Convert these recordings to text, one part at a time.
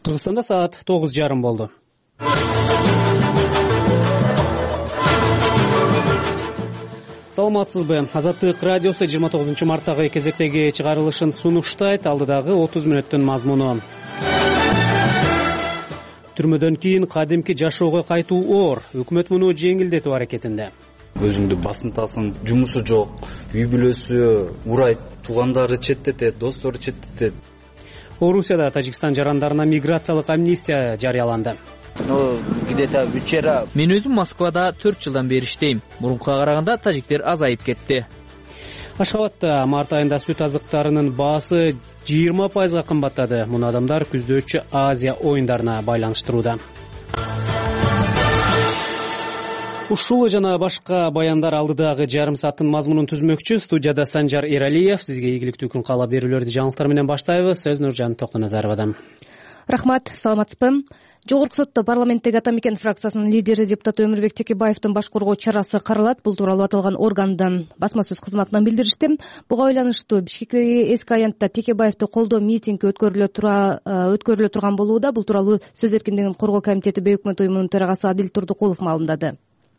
Кыргызстанда саат 9:30 болду. Саламатсызбы? Азаттык радиосу 29-марттагы кезектеги чыгарылышын сунуштайт. Алдыдагы 30 мүнөттүн мазмуну. Түрмөдөн кийин кадимки жашоого кайтуу оор. Өкмөт муну жеңилдетүү аракетинде. Өзүңдү басынтасың, жумушу жок, үй бүлөсү урайт, туугандары четтетет, достору четтетет. Орусияда Тажикстан жарандарына миграциялык амнистия жарыяланды. Мен өзүм Москвада 4 жылдан бери иштейм. Мурункуга караганда тажиктер азайып кетти. Ашхабадда март айында сүт азыктарынын баасы 20% кымбаттады. Муну адамдар күздөөчү Азия оюндарына байланыштырууда. Ушул жана башка баяндар алдыдагы жарым сааттын мазмунун түзмөкчү. Студияда Санжар Эралиев. Сизге ийгиликтүү күн каалап берүүлөрдү жаңылыктар менен баштайбыз. Сөз Нуржан Токтоназаровадан. Рахмат, саламатсызбы? Жогорку сотто парламенттеги Ата Мекен фракциясынын лидери депутат Өмүрбек Текебаевдин баш коргоо чарасы каралат. Бул тууралуу аталган органдан басма сөз кызматынан билдиришти. Буга байланыштуу Бишкектеги эски аянтта Текебаевди колдоо митинги өткөрүлө турган болууда. Бул тууралуу сөз эркиндигин коргоо комитети Бейөкмөт уюмунун төрагасы Адил Турдукулов маалымдады.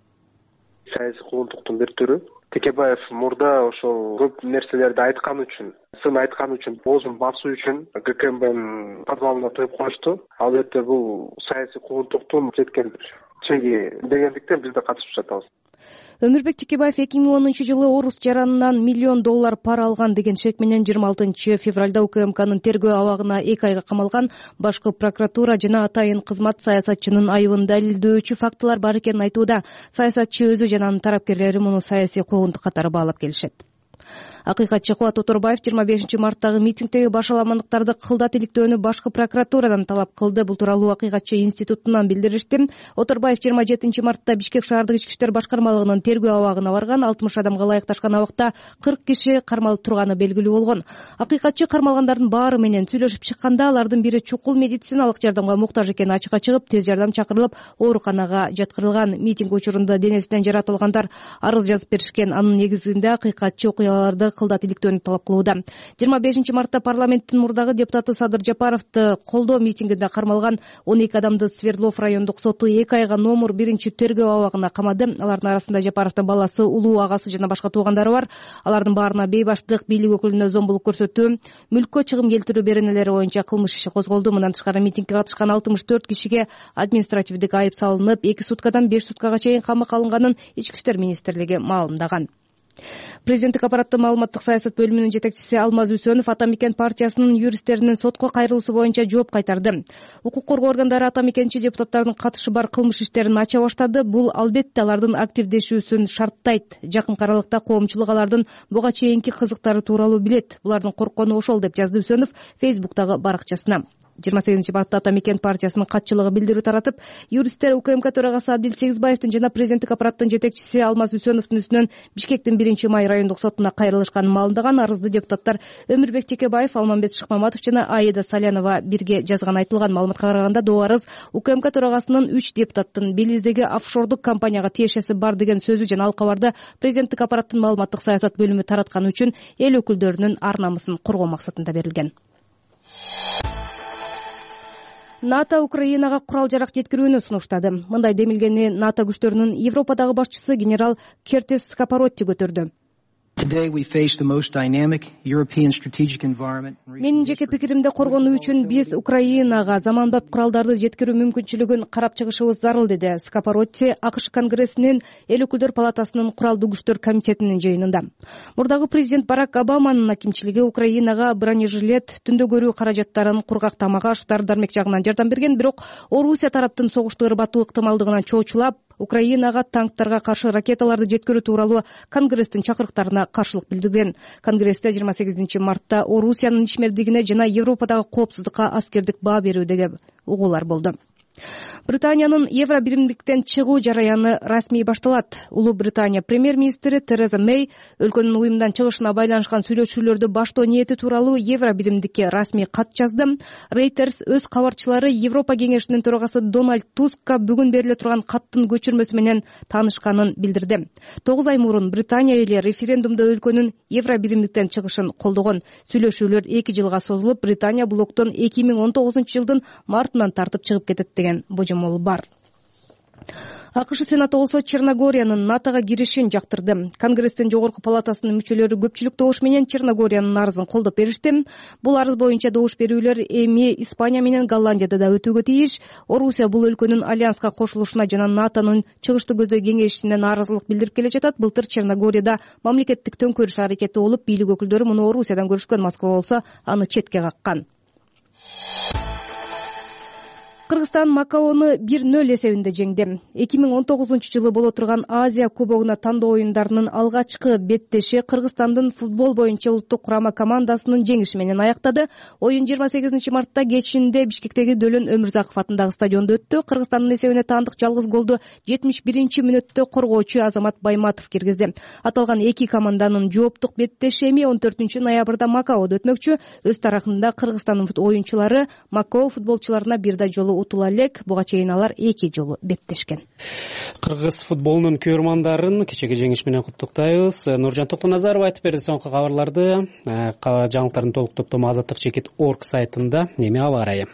Саясий куугунтуктун бир түрү. Текебаев мурда ошол көп нерселерди айткан үчүн, сын айткан үчүн, оозун басуу үчүн ГКМБнын подвалына тоюп коюшту. Албетте бул саясий куугунтуктун жеткен бир чеги дегендиктен биз да катышып жатабыз. Өмүрбек Текебаев 2010-жылы орус жаранынан $1 миллион пара алган деген шек менен 26-февралда УКМКнын тергөө абагына 2 айга камалган. Башкы прокуратура жана атайын кызмат саясатчынын айыбын далилдөөчү фактылар бар экенин айтууда. Саясатчы өзү жана анын тарапкерлери муну саясий куугунтук катары баалап келишет. Акыйкатчы Кубат Оторбаев 25-марттагы митингдеги башаламандыктарды кылдат иликтөөнү башкы прокуратурадан талап кылды. Бул тууралуу Акыйкатчы институтунан билдиришти. Оторбаев 27-мартта Бишкек шаардык ички иштер башкармалыгынын тергөө абагына барган. 60 адамга ылайыкташкан абакта 40 киши кармалып турганы белгилүү болгон. Акыйкатчы кармалгандардын баары менен сүйлөшүп чыкканда алардын бири чукул медициналык жардамга муктаж экени ачыкка чыгып, тез жардам чакырылып, ооруканага жаткырылган. Митинг учурунда денесинен жаратылгандар арыз жазып беришкен. Анын негизинде Акыйкатчы окуяларды кылдат иликтөөнү талап кылууда. 25-мартта парламенттин мурдагы депутаты Садыр Жапаровду колдоо митингинде кармалган 12 адамды Свердлов райондук соту 2 айга номер 1 тергөө абагына камады. Алардын арасында Жапаровдун баласы, улуу агасы жана башка туугандары бар. Алардын баарына бейбаштык, бийлик өкүлүнө зомбулук көрсөтүү, мүлккө чыгым келтирүү беренелери боюнча кылмыш иши козголду. Мындан тышкары митингге катышкан 64 кишиге административдик айып салынып, 2 суткадан 5 суткага чейин камакка алынганын Ички иштер министрлиги маалымдаган. Президенттик аппараттын маалыматтык саясат бөлүмүнүн жетекчиси Алмаз Үсөнов Ата Мекен партиясынын юристтеринин сотко кайрылуусу боюнча жооп кайтарды. Укук коргоо органдары Ата Мекенчи депутаттардын катышы бар кылмыш иштерин ача баштады. Бул албетте алардын активдешүүсүн шарттайт. Жакынкы аралыкта коомчулук алардын буга чейинки кызыктары тууралуу билет. Булардын корккону ошол, деп жазды Үсөнов Фейсбуктагы баракчасына. 28-мартта Ата Мекен партиясынын катчылыгы билдирүү таратып, юристтер УКМК төрагасы Абдил Сегизбаевдин жана президенттик аппараттын жетекчиси Алмаз Үсөновдун үстүнөн Бишкектин 1-май райондук сотуна кайрылышканын маалымдаган. Арызды депутаттар Өмүрбек Текебаев, Алмамбет Шыкмаматов жана Аида Салянова бирге жазган айтылган. Маалыматка караганда бул арыз УКМК төрагасынын 3 депутаттын Белиздеги офшордук компанияга тиешеси бар деген сөзү жана ал кабарды президенттик аппараттын маалыматтык саясат бөлүмү таратканы үчүн эл өкүлдөрүнүн ар намысын коргоо максатында берилген. НАТО Украинага курал-жарак жеткирүүнү сунуштады. Мындай демилгени НАТО күчтөрүнүн Европадагы башчысы генерал Кертис Скапаротти көтөрдү. Менин жеке пикиримде коргонуу үчүн биз Украинага заманбап куралдарды жеткирүү мүмкүнчүлүгүн карап чыгышыбыз зарыл, деди Скапаротти АКШ Конгрессинин Эл өкүлдөр палатасынын куралдуу күчтөр комитетинин жыйынында. Мурдагы президент Барак Обаманын акимчилиги Украинага бронежилет, түндө көрүү каражаттарын, кургак тамак аш, дары-дармек жагынан жардам берген, бирок Орусия тараптын согушту ырбатуу ыктымалдыгынан чоочулап, Украинага танктарга каршы ракеталарды жеткирүү тууралуу Конгресстин чакырыктарына каршылык билдирген. Конгрессте 28-мартта Орусиянын ишмердигине жана Европадагы коопсуздукка аскердик баа берүүдөгү угуулар болду. Британиянын евро биримдиктен чыгуу жараяны расмий башталат. Улуу Британия премьер-министри Тереза Мэй өлкөнүн уюмдан чыгышына байланышкан сүйлөшүүлөрдү баштоо ниети тууралуу евро биримдикке расмий кат жазды. Reuters өз кабарчылары Европа кеңешинин төрагасы Дональд Тускка бүгүн бериле турган каттын көчүрмөсү менен таанышканын билдирди. 9 ай мурун Британия эли референдумда өлкөнүн евро биримдиктен чыгышын колдогон. Сүйлөшүүлөр 2 жылга созулуп, Британия блоктон 2019-жылдын мартынан тартып чыгып кетет деген божомол бар. АКШ Сенаты болсо Черногориянын НАТОга киришин жактырды. Конгресстин жогорку палатасынын мүчөлөрү көпчүлүк добуш менен Черногориянын арызын колдоп беришти. Бул арыз боюнча добуш берүүлөр эми Испания менен Голландияда да өтүүгө тийиш. Орусия бул өлкөнүн альянска кошулушуна жана НАТОнун чыгышты көздөй кеңешинен нааразылык билдирип келе жатат. Былтыр Черногорияда мамлекеттик төңкөрүш аракети болуп, бийлик өкүлдөрү муну Орусиядан көрүшкөн. Москва болсо аны четке каккан. Кыргызстан Макаону 1-0 эсебинде жеңди. 2019-жылы боло турган Азия кубогуна тандоо оюндарынын алгачкы беттеши Кыргызстандын футбол боюнча улуттук курама командасынын жеңиши менен аяктады. Оюн 28 мартта кечинде Бишкектеги Дөлөн Өмүрзаков атындагы стадиондо өттү. Кыргызстандын эсебине таандык жалгыз голду 71-мүнөттө коргоочу Азамат Байматов киргизди. Аталган эки команданын жооптук беттеши эми 14 ноябрда Макаодо өтмөкчү. Өз тарапында Кыргызстандын оюнчулары Макао футболчуларына бир да жолу утула элек. Буга чейин алар 2 жолу беттешкен. Кыргыз футболунун көрмандарын кечеги жеңиш менен куттуктайбыз. Нуржан Токтоназаров айтып берди соңку кабарларды. Жаңылыктардын толук топтому Азаттык.org сайтында. Эми аба ырайы.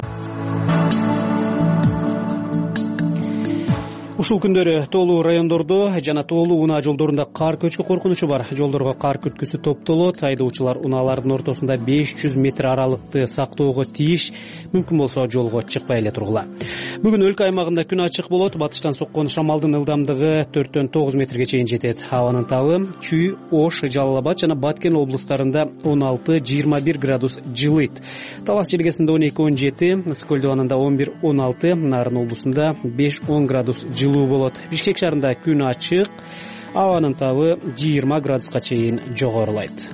Ушул күндөрү тоолуу райондордо жана тоолуу унаа жолдорунда кар көчкү коркунучу бар. Жолдорго кар күткүсү топтолот. Айдоочулар унаалардын ортосунда 500 метр аралыкты сактоого тийиш. Мүмкүн болсо жолго чыкпай эле тургула. Бүгүн өлкө аймагында күн ачык болот. Батыштан соккон шамалдын ылдамдыгы 4-9 метрге чейин жетет. Абанын табы Чүй, Ош, Жалал Абад жана Баткен облустарында 16-21 градус жылыйт. Талас желгесинде 12-17, Скөлдө анында 11-16, Нарын облусунда 5-10 градус жылуу болот. Бишкек шаарында күн ачык, абанын табы 20 градуска чейин жогорулайт.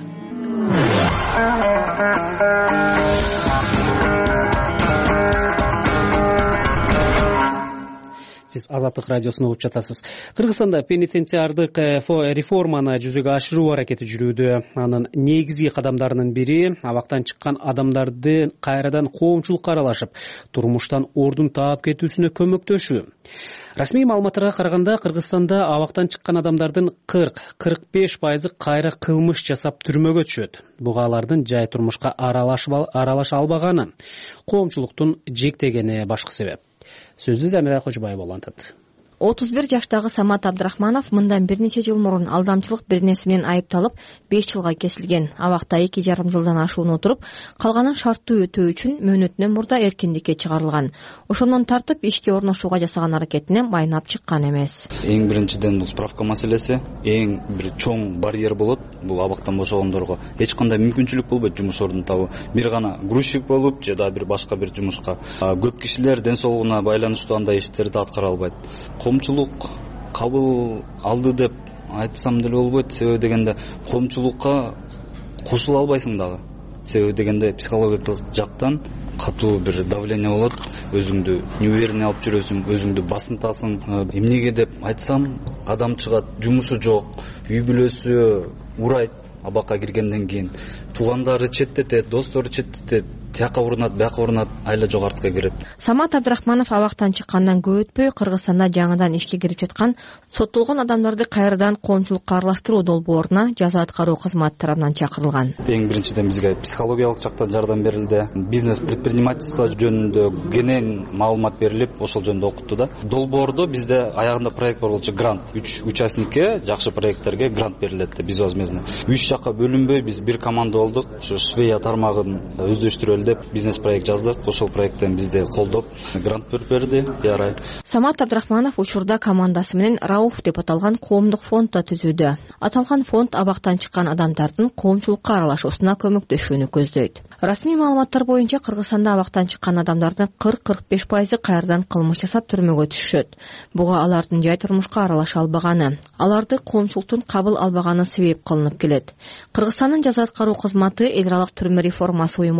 Сиз Азаттык радиосун угуп жатасыз. Кыргызстанда пенитенциардык реформаны жүзөгө ашыруу аракети жүрүүдө. Анын негизги кадамдарынын бири абактан чыккан адамдарды кайрадан коомчулукка аралашып, турмуштан ордун таап кетүүсүнө көмөктөшүү. Расмий маалыматтарга караганда Кыргызстанда абактан чыккан адамдардын 40-45% кайра кылмыш жасап түрмөгө түшөт. Буга алардын жай турмушка аралаша албаганы, коомчулуктун жектегени башкы себеп. Сөздү Замира Кожобаева улантат. 31 жаштагы Самат Абдрахманов мындан бир нече жыл мурун алдамчылык бир нерсе менен айыпталып 5 жылга кесилген. Абакта 2,5 жылдан ашуун отуруп, калганын шарттуу өтөө үчүн мөөнөтүнөн мурда эркиндикке чыгарылган. Ошондон тартып ишке орношууга жасаган аракетине майнап чыккан эмес. Эң биринчиден бул справка маселеси, эң бир чоң барьер болот. Бул абактан бошогондорго эч кандай мүмкүнчүлүк болбойт жумуш ордун табуу. Бир гана грузчик болуп же да бир башка бир жумушка. Көп кишилер ден соолугуна байланыштуу андай иштерди аткара албайт. Коомчулук кабыл алды деп айтсам деле болбойт. Себеби дегенде коомчулукка кошула албайсың дагы. Себеби дегенде психологиялык жактан катуу бир давление болот. Өзүңдү неуверенный алып жүрөсүң, өзүңдү басынтасың. Эмнеге деп айтсам, адам чыгат, жумушу жок, үй бүлөсү урайт абакка киргенден кийин. Туугандары четтетет, достору четтетет. Тияка урунат, бияка урунат, айла жок артка кирип. Самат Абдрахманов абактан чыккандан көп өтпөй Кыргызстанда жаңыдан ишке кирип жаткан соттолгон адамдарды кайрадан коомчулукка аралаштыруу долбооруна жаза аткаруу кызматы тарабынан чакырылган. Эң биринчиден бизге психологиялык жактан жардам берилди. Бизнес предпринимательство жөнүндө кенен маалымат берилип, ошол жөнүндө окутту да. Долбоордо бизде аягында проект бар болчу, грант. 3 участникке, жакшы проекттерге грант берилет безвозмездно. 3 жакка бөлүнбөй биз бир команда болдук. Ушу Швея тармагын өздөштүрөлү деп бизнес проект жаздык. Ошол проекттен бизди колдоп грант берди. Ярай. Самат Абдрахманов учурда командасы менен Рауф деп аталган коомдук фондду түзүүдө. Аталган фонд абактан чыккан адамдардын коомчулукка аралашуусуна көмөктөшүүнү көздөйт. Расмий маалыматтар боюнча Кыргызстанда абактан чыккан адамдардын 40-45% кайрадан кылмыш жасап түрмөгө түшөт. Буга алардын жай турмушка аралаша албаганы, аларды коомчулуктун кабыл албаганы себеп кылынып келет. Кыргызстандын жаза аткаруу кызматы эл аралык түрмө реформасы уюму баштаган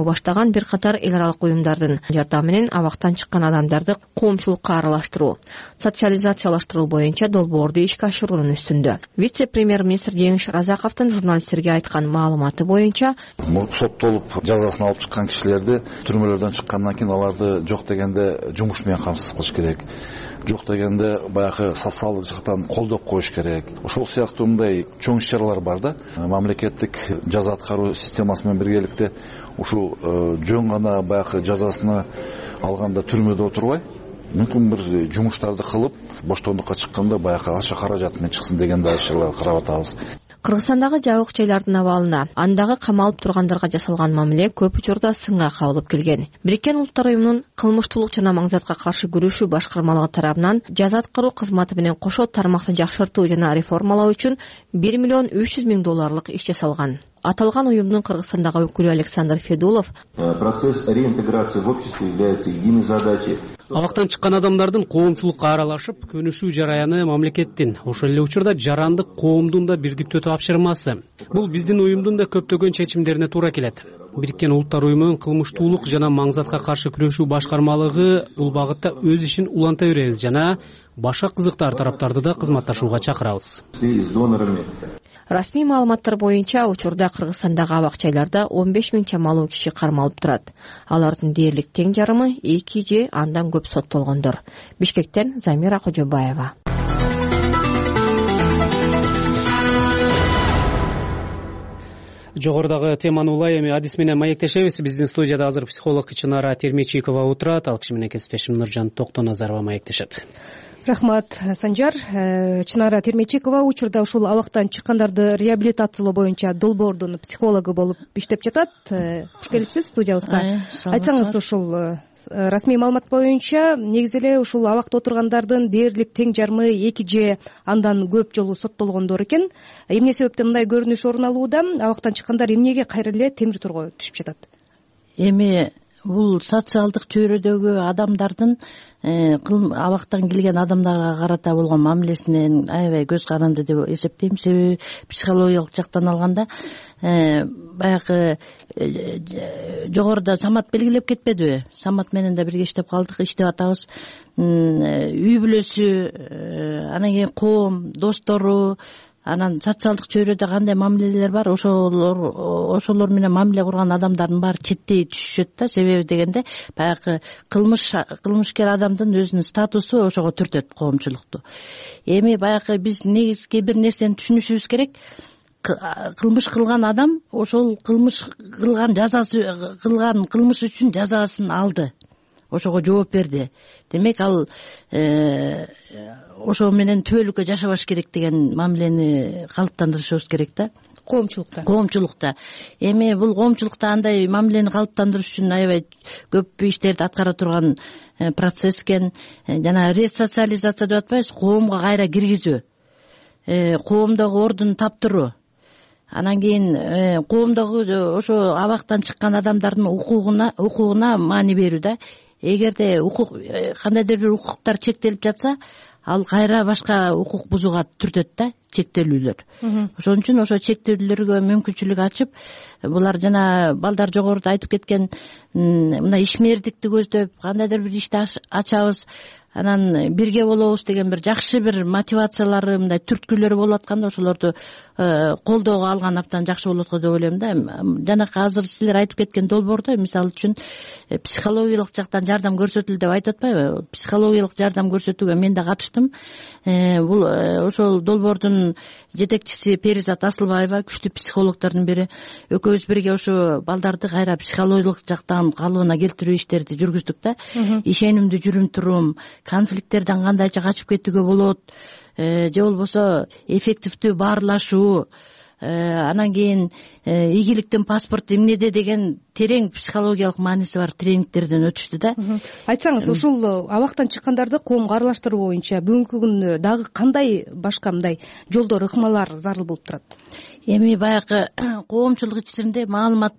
жаткан бир катар эл аралык уюмдардын жардамы менен абактан чыккан адамдарды коомчулукка аралаштыруу, социализациялаштыруу боюнча долбоорду ишке ашыруунун үстүндө. Вице-премьер-министр Жеңиш Разаковдун журналисттерге айткан маалыматы боюнча, соттолуп жазасын алып чыккан кишилерди түрмөлөрдөн чыккандан кийин аларды жок дегенде жумуш менен камсыз кылыш керек, жок дегенде баягы социалдык жактан колдоп коюш керек. Ошол сыяктуу мындай чоң иш-чаралар бар да. Мамлекеттик жаза аткаруу системасы менен биргеликте ушул жөн гана баягы жазасына алганда түрмөдө отурбай, мүмкүн бир жумуштарды кылып, боштондукка чыкканда баягы акча каражаты менен чыксын деген да иш-чаралар карап атабыз. Кыргызстандагы жабык жайлардын абалына, андагы камалып тургандарга жасалган мамиле көп учурда сынга кабылып келген. Бириккен Улуттар уюмунун кылмыштуулук жана маңзатка каршы күрөшүү башкармалыгы тарабынан жаза аткаруу кызматы менен кошо тармакты жакшыртуу жана реформалоо үчүн $1,3 миң иш жасалган. Аталган уюмдун Кыргызстандагы өкүлү Александр Федулов: Процесс реинтеграции в обществе является единой задачей. Абактан чыккан адамдардын коомчулукка аралашып, көнүшүү жараяны мамлекеттин, ошол эле учурда жарандык коомдун да бирдиктүү тапшырмасы. Бул биздин уюмдун да көптөгөн чечимдерине туура келет. Бириккен Улуттар уюмунун кылмыштуулук жана маңзатка каршы күрөшүү башкармалыгы бул багытта өз ишин уланта беребиз жана башка кызыктар тараптарды да кызматташууга чакырабыз. Расмий маалыматтар боюнча учурда Кыргызстандагы абак жайларда 15 миң чамалуу киши кармалып турат. Алардын дээрлик тең жарымы 2 же андан көп соттолгондор. Бишкектен Замира Кожобаева. Жогорудагы теманы улай эми адис менен маектешебиз. Биздин студияда азыр психолог Чынара Термечикова отурат. Ал киши менен кесиптешим Нуржан Токтоназарова маектешет. Рахмат, Санжар. Чынара Термечикова учурда ушул абактан чыккандарды реабилитациялоо боюнча долбоордун психологу болуп иштеп жатат. Куш келипсиз студиябызга. Айтсаңыз, ушул расмий маалымат боюнча негизи эле ушул абакта отургандардын дээрлик тең жарымы 2 же андан көп жолу соттолгондор экен. Эмне себептен мындай көрүнүш орун алууда? Абактан чыккандар эмнеге кайра эле темир торго түшүп жатат? Эми бул социалдык чөйрөдөгү адамдардын абактан келген адамдарга карата болгон мамилесинен аябай көз каранды деп эсептейм. Себеби психологиялык жактан алганда баягы жогоруда Самат белгилеп кетпедиби? Самат менен да бирге иштеп калдык, иштеп атабыз. Үй бүлөсү, анан кийин коом, достору, анан социалдык чөйрөдө кандай мамилелер бар, ошолор менен мамиле курган адамдардын баары четтей түшүшөт да. Себеби дегенде баягы кылмышкер адамдын өзүнүн статусу ошого түртөт коомчулукту. Эми баягы биз негизги бир нерсени түшүнүшүбүз керек. Кылмыш кылган адам ошол кылмыш кылган кылмыш үчүн жазасын алды. Ошого жооп берди. Демек ал ошо менен түбөлүккө жашабаш керек деген мамилени калыптандырышыбыз керек да. Коомчулукта. Эми бул коомчулукта андай мамилени калыптандырыш үчүн аябай көп иштерди аткара турган процесс экен. Жана ресоциализация деп атпайбыз, коомго кайра киргизүү, коомдогу ордун таптыруу. Анан кийин коомдогу ошо абактан чыккан адамдардын укугуна маани берүү да. Эгерде кандайдыр бир укуктар чектелип жатса, ал кайра башка укук бузууга түртөт да, чектелүүлөр. Ошон үчүн ошо чектөөлөргө мүмкүнчүлүк ачып, булар жана балдар жогоруда айтып кеткен мына ишмердикти көздөп, кандайдыр бир ишти ачабыз, анан бирге болобуз деген бир жакшы бир мотивациялары, мындай түрткүлөрү болуп атканда, ошолорду колдоого алган абдан жакшы болот го деп ойлойм да. Жанакы азыр силер айтып кеткен долбоордо мисалы үчүн психологиялык жактан жардам көрсөтүлдү деп айтып атпайбы? Психологиялык жардам көрсөтүүгө мен да катыштым. Бул ошол долбоордун жетекчиси Перизат Асылбаева, күчтүү психологдордун бири. Экөөбүз бирге ошо балдарды кайра психологиялык жактан калыбына келтирүү иштерди жүргүздүк да. Ишенимдүү жүрүм турум, конфликттерден кандайча качып кетүүгө болот, же болбосо эффективдүү баарлашуу, анан кийин ийгиликтин паспорту эмнеде деген терең психологиялык мааниси бар тренингтерден өтүштү да. Айтсаңыз, ушул абактан чыккандарды коомго аралаштыруу боюнча бүгүнкү күндө дагы кандай башка мындай жолдор, ыкмалар зарыл болуп турат? Эми баягы коомчулук ичинде маалымат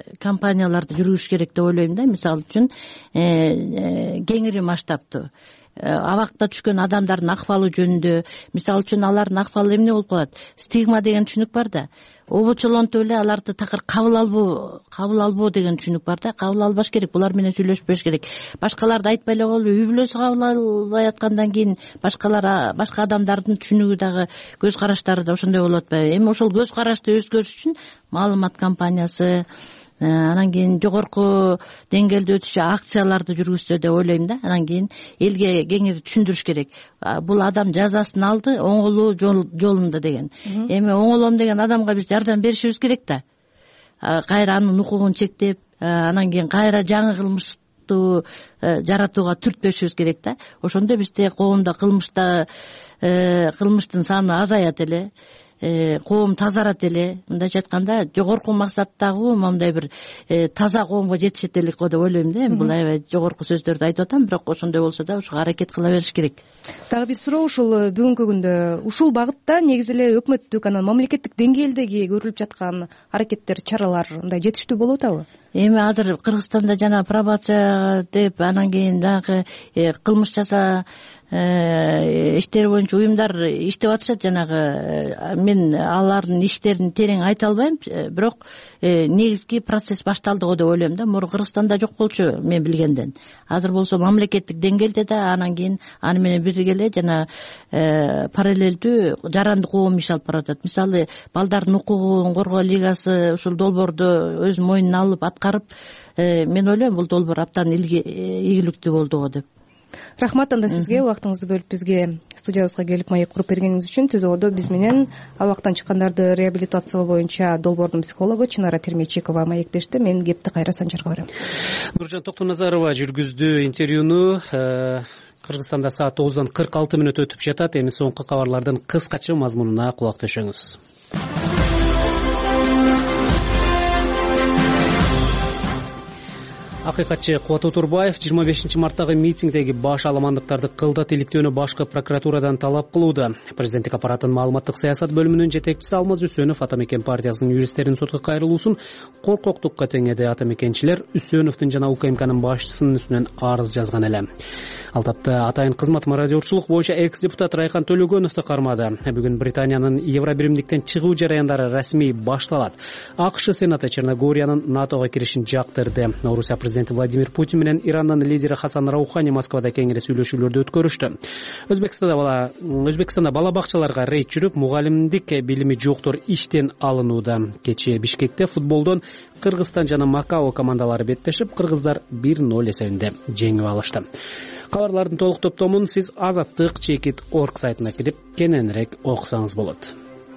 компанияларды жүргүзүш керек деп ойлойм да. Мисалы үчүн кеңири масштабтуу абакта түшкөн адамдардын акыбалы жөнүндө, мисалы үчүн алардын акыбалы эмне болуп калат? Стигма деген түшүнүк бар да. Обочолонтуп эле аларды такыр кабыл албоо деген түшүнүк бар да. Кабыл албаш керек, булар менен сүйлөшпөш керек. Башкаларды айтпай эле коелу, үй бүлөсү кабыл албай аткандан кийин башка адамдардын түшүнүгү дагы, көз караштары да ошондой болуп атпайбы? Эми ошол көз карашты өзгөртүш үчүн маалымат кампаниясы, анан кийин жогорку деңгээлде өтүшчү акцияларды жүргүзсө деп ойлойм да. Анан кийин элге кеңири түшүндүрүш керек. Бул адам жазасын алды оңолуу жолунда деген. Эми оңолом деген адамга биз жардам беришибиз керек да. Кайра анын укугун чектеп, анан кийин кайра жаңы кылмыштуу жаратууга түртпөшүбүз керек да. Ошондо бизде коомдо кылмыштын саны азаят эле, коом тазарат эле. Мындайча айтканда, жогорку максаттагы мындай бир таза коомго жетишет элек го деп ойлойм да. Бул аябай жогорку сөздөрдү айтып атам, бирок ошондой болсо да ошого аракет кыла бериш керек. Дагы бир суроо, ушул бүгүнкү күндө ушул багытта негизи эле өкмөттүк, анан мамлекеттик деңгээлдеги көрүлүп жаткан аракеттер, чаралар мындай жетиштүү болуп атабы? Эми азыр Кыргызстанда жана пробация деп, анан кийин дагы кылмыш жаза иштери боюнча уюмдар иштеп атышат. Жанагы мен алардын иштерин терең айта албайм, бирок негизги процесс башталды го деп ойлойм да. Мурун Кыргызстанда жок болчу мен билгенден. Азыр болсо мамлекеттик деңгээлде да, анан кийин аны менен бирге эле жана параллелдүү жарандык коом иш алып баратат. Мисалы, балдардын укугун коргоо лигасы ушул долбоорду өз мойнуна алып аткарып, мен ойлойм бул долбоор абдан ийгиликтүү болду го деп. Рахмат анда сизге, убактыңызды бөлүп бизге студиябызга келип маек куруп бергениңиз үчүн. Түзөгөдө биз менен абактан чыккандарды реабилитациялоо боюнча долбоордун психологу Чынара Термечекова маектешти. Мен кепти кайра Санжарга берем. Нуржан Токтоназарова жүргүздү интервьюну. Кыргызстанда саат 9:46 өтүп жатат. Эми соңку кабарлардын кыскача мазмунуна кулак төшөңүз. Акыйкатчы Кубат Турбаев 25 марттагы митингдеги баш аламандыктарды кылдат иликтөөнү башкы прокуратурадан талап кылууда. Президенттик аппараттын маалыматтык саясат бөлүмүнүн жетекчиси Алмаз Үсөнов Атамекен партиясынын юристтеринин сотко кайрылуусун коркоктукка теңеди. Атамекенчилер Үсөновдун жана УКМКнын башчысынын үстүнөн арыз жазган эле. Ал тапта атайын кызмат мародёрчулук боюнча экс-депутат Райхан Төлөгөновду кармады. Бүгүн Британиянын Евробиримдиктен чыгуу жарыяндары расмий башталат. АКШ Сенаты Черногориянын НАТОго киришин жактырды. Орусия президенти Владимир Путин менен Ирандын лидери Хасан Раухани Москвада кеңири сүйлөшүүлөрдү өткөрүштү. Өзбекстанда бала бакчаларга рейд жүрүп, мугалимдик билими жоктор иштен алынууда. Кечээ Бишкекте футболдон Кыргызстан жана Макао командалары беттешип, кыргыздар 1-0 эсебинде жеңип алышты. Кабарлардын толук топтомун сиз azattik.org сайтына кирип кененирээк окусаңыз болот.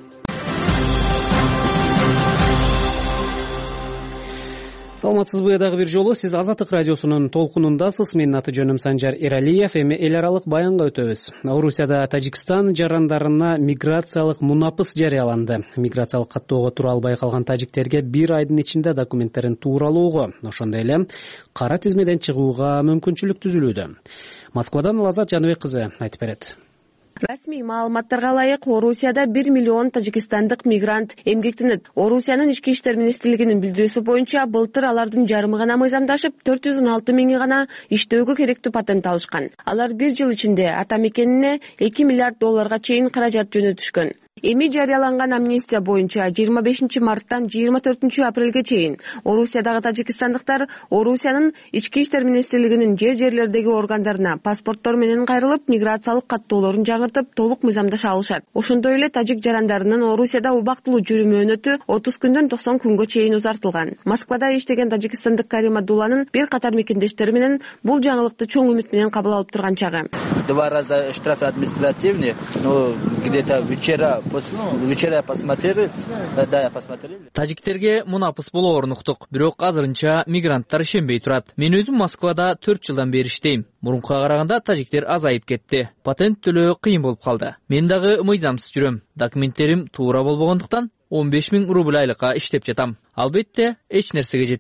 Саламатсызбы, дагы бир жолу сиз Азаттык радиосунун толкунундасыз. Менин аты жөнүм Санжар Эралиев. Эми эл аралык баянга өтөбүз. Орусияда Тажикстан жарандарына миграциялык мунапыс жарыяланды. Миграциялык каттоого тура албай калган тажиктерге 1 айдын ичинде документтерин тууралоого, ошондой эле кара тизмеден чыгууга мүмкүнчүлүк түзүлүүдө. Москвадан Лазат Жаныбек кызы айтып берет. Расмий маалыматтарга ылайык, Орусияда 1 миллион тажикстандык мигрант эмгектенет. Орусиянын ички иштер министрлигинин билдирүүсү боюнча, былтыр алардын жарымы гана мыйзамдашып, 406 миңи гана иштөөгө керектүү патент алышкан. Алар 1 жыл ичинде Атамекенине $2 миллиард чейин каражат жөнөтүшкөн. Эми жарыяланган амнистия боюнча 25 марттан 24 апрелге чейин Орусиядагы тажикстандыктар Орусиянын ички иштер министрлигинин жерлердеги органдарына паспорттор менен кайрылып, миграциялык каттоолорун жаңыртып, толук мыйзамдаша алышат. Ошондой эле тажик жарандарынын Орусияда убактылуу жүрүү мөөнөтү 30 күндөн 90 күнгө чейин узартылган. Москвада иштеген тажикстандык Карим Абдулланын бир катар мекендештери менен бул жаңылыкты чоң үмүт менен кабыл алып турган чагы. 2 раза штраф административный, но где-то вечера я посмотрел. Тажиктерге мунапыс болоор уктук, бирок азырынча мигранттар ишенбей турат. Мен өзүм Москвада 4 жылдан бери иштейм. Мурункуга караганда тажиктер азайып кетти. Патент төлөө кыйын болуп калды. Мен дагы мыйзамсыз жүрөм. Документтерим туура болбогондуктан 15 000 рубль айлыкка иштеп жатам. Албетте, эч нерсеге жетпейт.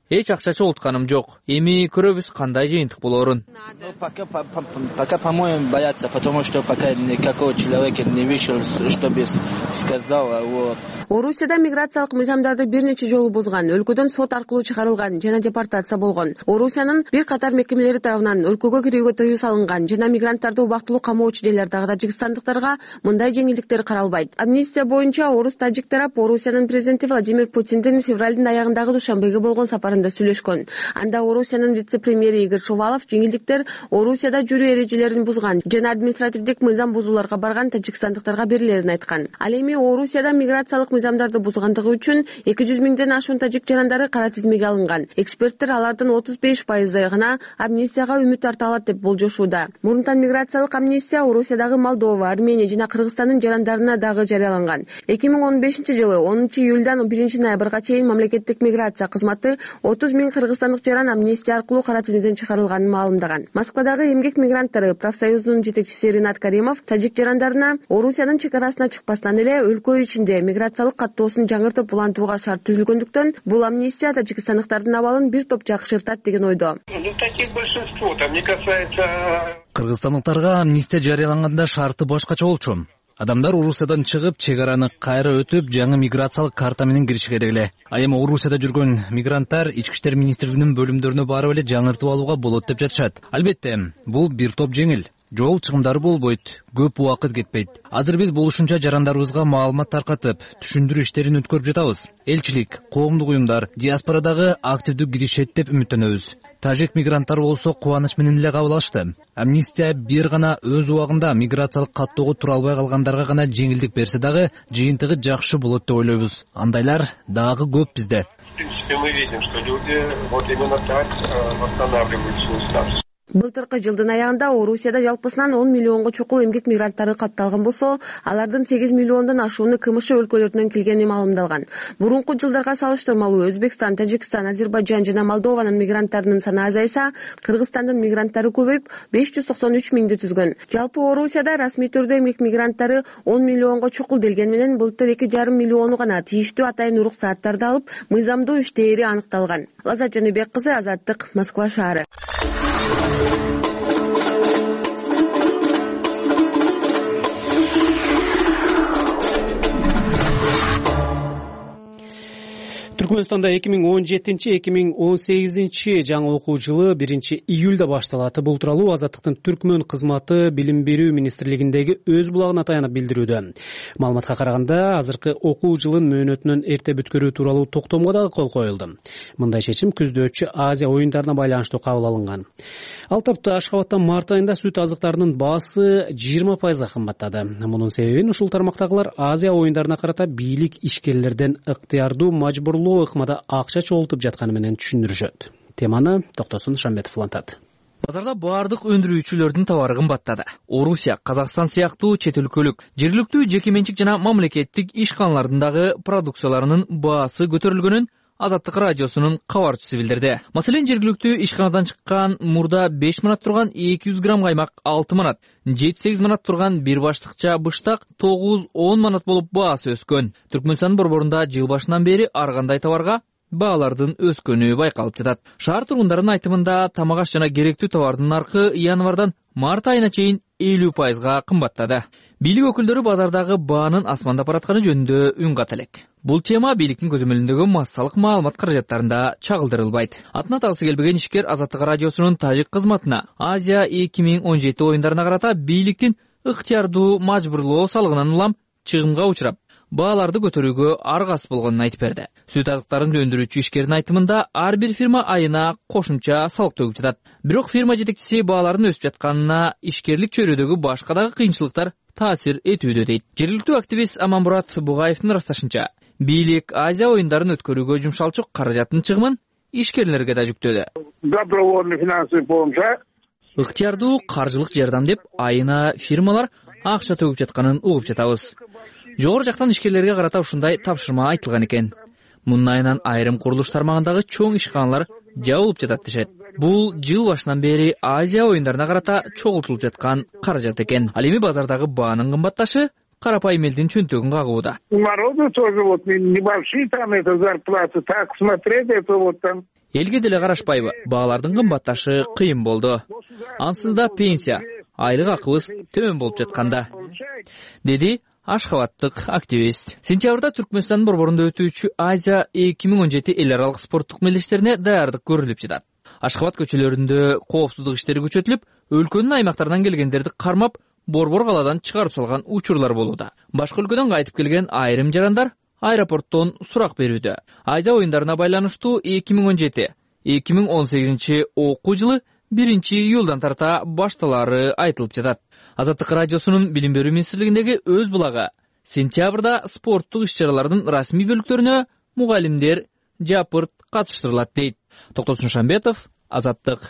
Эч акча чогултканым жок. Эми көрөбүз кандай жыйынтык болорун. Пока, по-моему, боятся, потому что пока никакого человека не вышел, чтобы сказал. Орусияда миграциялык мыйзамдарды бир нече жолу бузган, өлкөдөн сот аркылуу чыгарылган жана депортация болгон. Орусиянын бир катар мекемелери тарабынан өлкөгө кирүүгө тыюу салынган жана мигранттарды убактылуу камоочу жерлердагы тажикстандыктарга мындай жеңилдиктер каралбайт. Амнистия боюнча орус-тажик тарап Орусиянын президенти Владимир Путиндин февралдын аягындагы Душанбеге болгон сапарында сүйлөшкөн. Анда Орусиянын вице-премьери Игорь Шувалов жеңилдиктер Орусияда жүрүү эрежелерин бузган жана административдик мыйзам бузууларга барган тажикстандыктарга берилерин айткан. Ал эми Орусияда миграциялык мыйзамдарды бузгандыгы үчүн 200 миңден ашуун тажик жарандары кара тизмеге алынган. Эксперттер алардын 35% гана амнистияга үмүт арта алат деп болжошууда. Мурунтан миграциялык амнистия Орусиядагы Молдова, Армения жана Кыргызстандын жарандарына дагы жарыяланган. 2015-жылы 10-июлдан 1-ноябрга чейин мамлекеттик миграция кызматы 30 миң кыргызстандык жаран амнистия аркылуу кара тизмеден чыгарылганын маалымдаган. Москвадагы эмгек мигранттары профсоюзунун жетекчиси Ринат Каримов тажик жарандарына Орусиянын чекарасына чыкпастан эле өлкө ичинде миграциялык каттоосун жаңыртып улантууга шарт түзүлгөндүктөн бул амнистия тажикстандыктардын абалын бир топ жакшыртат деген ойдо. Кыргызстандыктарга амнистия жарыяланганда шарты башкача болчу. Адамдар Орусиядан чыгып, чегараны кайра өтүп, жаңы миграциялык карта менен кириши керек эле. А эми Орусияда жүргөн мигранттар Ички иштер министрлигинин бөлүмдөрүнө барып эле жаңыртып алууга болот деп жатышат. Албетте, бул бир топ жеңил. Жол чыгымдары болбойт, көп убакыт кетпейт. Азыр биз болушунча жарандарыбызга маалымат таркатып, түшүндүрүү иштерин өткөрүп жатабыз. Элчилик, коомдук уюмдар, диаспорадагы активдүү киришет деп үмүттөнөбүз. Тажик мигранттар болсо кубаныч менен эле кабыл алышты. Амнистия бир гана өз убагында миграциялык каттоого тура албай калгандарга гана жеңилдик берсе дагы, жыйынтыгы жакшы болот деп ойлойбуз. Андайлар дагы көп бизде. В принципе, мы видим, что люди вот именно так восстанавливают свой статус. Былтыркы жылдын аягында Орусияда жалпысынан 10 миллионго чукул эмгек мигранттары катталган болсо, алардын 8 миллиондон ашууну КМШ өлкөлөрүнөн келгени маалымдалган. Мурунку жылдарга салыштырмалуу Өзбекстан, Тажикстан, Азербайджан жана Молдованын мигранттарынын саны азайса, Кыргызстандын мигранттары көбөйүп 593 миңди түзгөн. Жалпы Орусияда расмий түрдө эмгек мигранттары 10 миллионго чукул делген менен былтыр 2,5 миллиону гана тийиштүү атайын уруксааттарды алып, мыйзамдуу иштери аныкталган. Лазат Жаныбек кызы, Азаттык, Москва шаары. Түркмөнстанда 2017-2018 жаңы окуу жылы 1-июлда башталат. Бул тууралуу Азаттыктын Түркмөн кызматы Билим берүү министрлигиндеги өз булагына таянып билдирүүдө. Маалыматка караганда, азыркы окуу жылын мөөнөтүнөн эрте бүткөрүү тууралуу токтомго дагы кол коюлду. Мындай чечим күздө өтчү Азия оюндарына байланыштуу кабыл алынган. Ал тапта Ашхабадта март айында сүт азыктарынын баасы 20% кымбаттады. Мунун себебин ушул тармактагылар Азия оюндарына карата бийлик ишкерлерден ыктыярдуу мажбурлоо ыкмада акча чогултуп жатканы менен түшүндүрүшөт. Теманы Токтосун Шамбетов улантат. Базарда бардык өндүрүүчүлөрдүн товары кымбаттады. Орусия, Казакстан сыяктуу чет өлкөлүк, жергиликтүү жеке менчик жана мамлекеттик ишканалардагы продукцияларынын баасы көтөрүлгөнүн Азаттык радиосунун кабарчысы билдирди. Маселен, жергиликтүү ишканадан чыккан мурда 5 манат турган 200 грамм каймак 6 манат, 7-8 манат турган бир баштыкча быштак 9-10 манат болуп баасы өскөн. Түркмөнстан борборунда жыл башынан бери ар кандай товарга баалардын өскөнү байкалып жатат. Шаар тургундарынын айтымында тамак аш жана керектүү товардын наркы январдан март айына чейин 50% кымбаттады. Бийлик өкүлдөрү базардагы баанын асмандап баратканы жөнүндө үн ката элек. Бул тема бийликтин көзөмөлүндөгү массалык маалымат каражаттарында чагылдырылбайт. Атына тагысы келбеген ишкер Азаттык радиосунун тажик кызматына Азия 2017 оюндарына карата бийликтин ыктыярдуу мажбурлоо салыгынан улам чыгымга учурап, бааларды көтөрүүгө аргасыз болгонун айтып берди. Сүт азыктарын өндүрүүчү ишкердин айтымында ар бир фирма айына кошумча салык төгүп жатат. Бирок фирма жетекчиси баалардын өсүп жатканына ишкерлик чөйрөдөгү башка дагы кыйынчылыктар таасир этүүдө дейт. Жергиликтүү активист Аманмурат Бугаевдин ырасташынча, бийлик Азия оюндарын өткөрүүгө жумшалчу каражаттын чыгымын ишкерлерге да жүктөдү. Добровольный финансовый помощь. Ыктыярдуу каржылык жардам деп айына фирмалар акча төгүп жатканын угуп жатабыз. Жогору жактан ишкерлерге карата ушундай тапшырма айтылган экен. Мунун айынан айрым курулуш тармагындагы чоң ишканалар жабылып жатат дешет. Бул жыл башынан бери Азия оюндарына карата чогултулуп жаткан каражат экен. Ал эми базардагы баанын кымбатташы карапайым элдин чөнтөгүн кагууда. Народу тоже вот небольшие там это зарплаты, так смотреть это вот там. Элге деле карашпайбы, баалардын кымбатташы кыйын болду. Ансыз да пенсия, айлык акыбыз төмөн болуп жатканда, деди Ашхабаттык активист. Сентябрда Түркмөнстандын борборунда өтүүчү Азия 2017 эл аралык спорттук мелдештерине даярдык көрүлүп жатат. Ашхабат көчөлөрүндө коопсуздук иштери күчөтүлүп, өлкөнүн аймактарынан келгендерди кармап, борбор калаадан чыгарып салган учурлар болууда. Башка өлкөдөн кайтып келген айрым жарандар аэропорттон сурак берүүдө. Азия оюндарына байланыштуу 2017-2018 окуу жылы 1-июлдан тарта башталары айтылып жатат. Азаттык радиосунун билим берүү министрлигиндеги өз булагы сентябрда спорттук иш-чаралардын расмий бөлүктөрүнө мугалимдер жапырт катыштырылат дейт. Токтосун Шамбетов, Азаттык.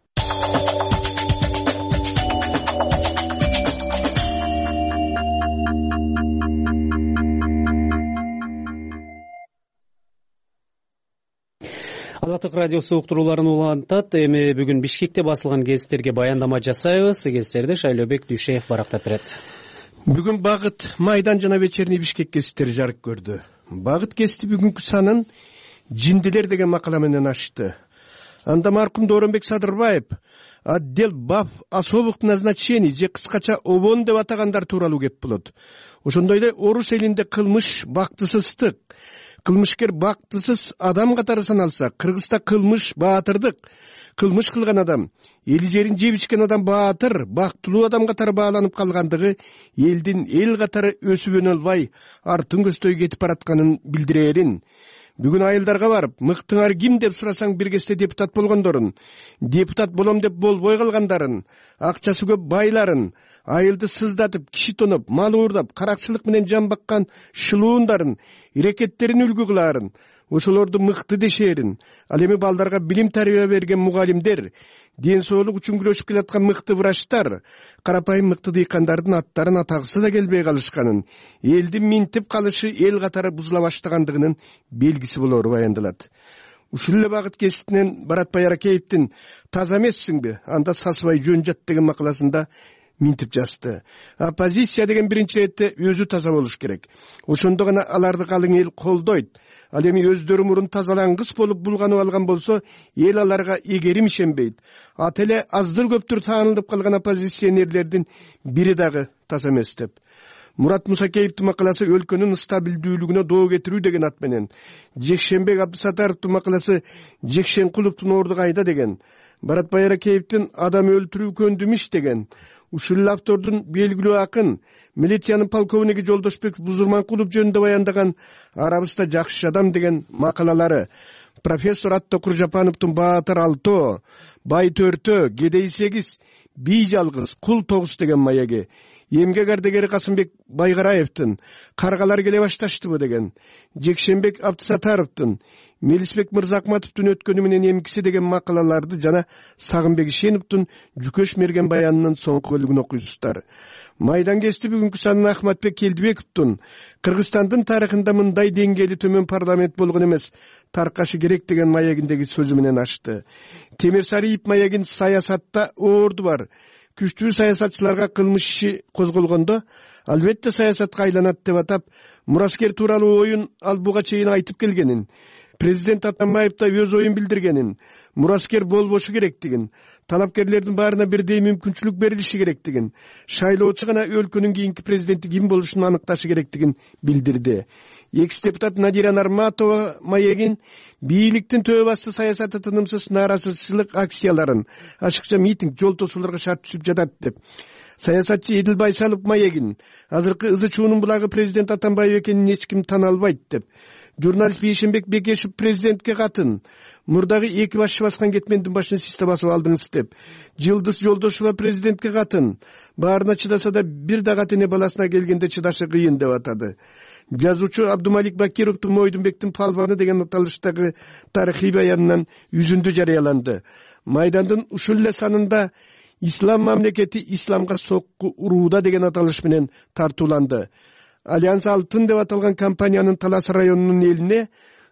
Азаттык радиосу уктурууларын улантат. Эми бүгүн Бишкекте басылган гезиттерге баяндама жасайбыз. Гезиттерди Шайлообек Дүйшеев барактап берет. Бүгүн Багыт Майдан жана Вечерний Бишкек гезиттери жарык көрдү. Багыт гезити бүгүнкү санын «Жиндилер» деген макала менен ачты. Анда маркум Дооронбек Садырбаев отдел БАФ особых назначений же кыскача ОБОН деп атагандар тууралуу кеп болот. Ошондой эле орус элинде кылмыш бактысыздык, кылмышкер бактысыз адам катары саналса, Кыргызда кылмыш баатырдык, кылмыш кылган адам, эли жерин жеп ичкен адам баатыр, бактылуу адам катары бааланып калгандыгы элдин эл катары өсүп өнө албай, артын көздөй кетип баратканын билдирерин. Бүгүн айылдарга барып, мыктыңар ким деп сурасаң бир кезде депутат болгондорун, депутат болом деп болбой калгандарын, акчасы көп байларын, айылды сыздатып, киши тоноп, мал уурдап, каракчылык менен жан баккан шылуундарын, ирекеттерин үлгү кылаарын, ошолорду мыкты дешерин. Ал эми балдарга билим тарбия берген мугалимдер, ден соолук үчүн күрөшүп келаткан мыкты врачтар, карапайым мыкты дыйкандардын аттарын атагысы да келбей калышканын, элдин минтип калышы эл катары бузула баштагандыгынын белгиси болору баяндалат. Ушул эле Багыт гезитинен Барат Байракеевдин «Таза эмессиңби? Анда сасыбай жөн жат» деген макаласында минтип жазды. Оппозиция деген биринчи иретте өзү таза болуш керек. Ошондо гана аларды калың эл колдойт. Ал эми өздөрү мурун тазалангыс болуп булганып алган болсо, эл аларга эгерим ишенбейт. Ат эле аздыр көптүр таанылып калган оппозиционерлердин бири дагы таза эмес деп. Мурат Мусакеевдин макаласы өлкөнүн стабилдүүлүгүнө доо кетирүү деген ат менен. Жекшенбек Абдысатаровдун макаласы Жекшенкуловдун орду кайда деген. Барат Байракеевдин адам өлтүрүү көндүм иш деген. Ушул автордун белгилүү акын, милициянын полковниги Жолдошбек Бузурманкулов жөнүндө баяндаган «Арабызда жакшы адам» деген макалалары, профессор Атто Куржапановдун «Баатыр 6», «Бай 4», «Кедей 8», «Бий жалгыз», «Кул 9» деген маеги, эмгек ардегери Касымбек Байгараевдин «Каргалар келе башташтыбы» деген, Жекшенбек Абдысатаровдун Мелисбек Мырзакматовдун «Өткөнү менен эмкиси» деген макалаларды жана Сагынбек Ишеновдун «Жүкөш мерген баянынын соңку бөлүгүн окуйсуздар. Майдан гезити бүгүнкү санын Ахматбек Келдибековдун «Кыргызстандын тарыхында мындай деңгээли төмөн парламент болгон эмес, таркашы керек» деген маегиндеги сөзү менен ачты. Темир Сариев маегин «Саясатта орду бар. Күчтүү саясатчыларга кылмыш иши козголгондо албетте саясатка айланат» деп атап, мураскер тууралуу оюн ал буга чейин айтып келгенин, президент Атамбаев да өз оюн билдиргенин, мураскер болбошу керектигин, талапкерлердин баарына бирдей мүмкүнчүлүк берилиши керектигин, шайлоочу гана өлкөнүн кийинки президенти ким болушун аныкташы керектигин билдирди. Экс-депутат Надира Нарматова маегин бийликтин төбө басты саясаты тынымсыз нааразычылык акцияларын, ашыкча митинг, жол тосууларга шарт түшүп жатат деп. Саясатчы Эдил Байсалов маегин азыркы ызы чуунун булагы президент Атамбаев экенин эч ким тана албайт деп. Журналист Бейшенбек Бекешев президентке катын мурдагы эки башчы баскан кетмендин башын сизде басып алдыңыз деп. Жылдыз Жолдошова президентке катын баарына чыдаса да бир да катене баласына келгенде чыдашы кыйын деп атады. Жазуучу Абдумалик Бакировдун Мойдунбектин палваны деген аталыштагы тарыхый баянынан үзүндү жарыяланды. Майдандын ушул эле санында «Ислам мамлекети исламга сокку урууда» деген аталыш менен тартууланды. Альянс Алтын деп аталган компаниянын Талас районунун элине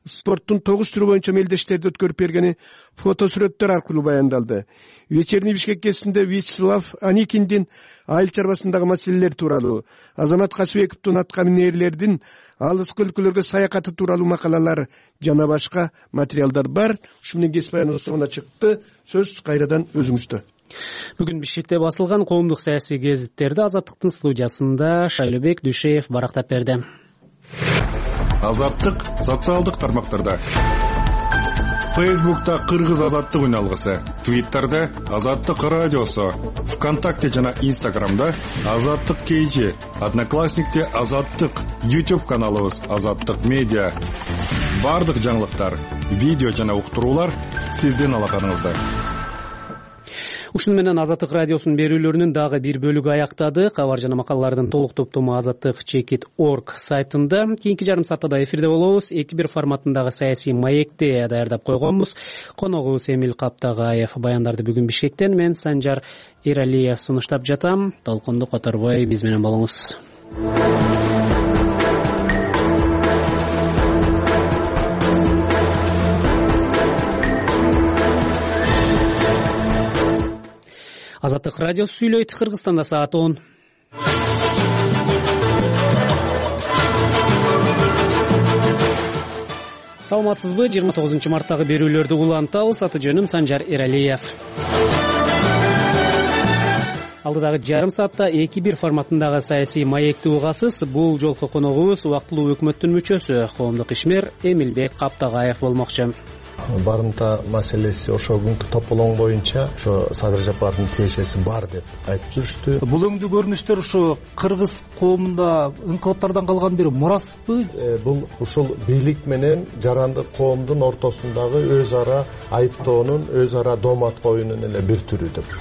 спорттун 9 түрү боюнча мелдештерди өткөрүп бергени фотосүрөттөр аркылуу баяндалды. Вечерний Бишкек кезинде Вячеслав Аникиндин айыл чарбасындагы маселелер тууралуу, Азамат Касыбековдун атка минерлердин алыскы өлкөлөргө саякаты тууралуу макалалар жана башка материалдар бар. Ушу менен кесип баяндоо соңуна чыкты. Сөз кайрадан өзүңүздө. Бүгүн Бишкекте басылган коомдук саясий гезиттерди Азаттыктын студиясында Шайлыбек Дүйшеев барактап берди. Азаттык социалдык тармактарда. Фейсбукта Кыргыз Азаттык үналгысы, Твиттерде Азаттык радиосу, ВКонтакте жана Инстаграмда Азаттык KG, Одноклассникте Азаттык, YouTube каналыбыз Азаттык медиа. Бардык жаңылыктар, видео жана уктуруулар сиздин алаканыңызда. Ушун менен Азаттык радиосунун берүүлөрүнүн дагы бир бөлүгү аяктады. Кабар жана макалалардын толук топтому azattik.org сайтында. Кийинки жарым саатта да эфирде болобуз. 2-1 форматындагы саясий маекти даярдап койгонбуз. Коногубуз Эмил Каптагаев. Баяндарды бүгүн Бишкектен мен Санжар Эралиев сунуштап жатам. Толкунду которбой биз менен болуңуз. Азаттык радиосу сүйлөйт. Кыргызстанда саат 10. Саламатсызбы? 29 марттагы берүүлөрдү улантабыз. Аты жөнүм Санжар Эралиев. Алдыдагы жарым саатта 2-1 форматындагы саясий маекти угасыз. Бул жолку коногубуз убактылуу өкмөттүн мүчөсү, коомдук ишмер Эмилбек Каптагаев болмокчу. Барымта маселеси ошо күнкү тополоң боюнча ошо Садыр Жапаровдун тиешеси бар деп айтып жүрүштү. Бул өңдүү көрүнүштөр ушу кыргыз коомунда инкылаптардан калган бир мураспы? Бул ушул бийлик менен жарандык коомдун ортосундагы өз ара айыптоонун, өз ара доомат коюунун эле бир түрү деп.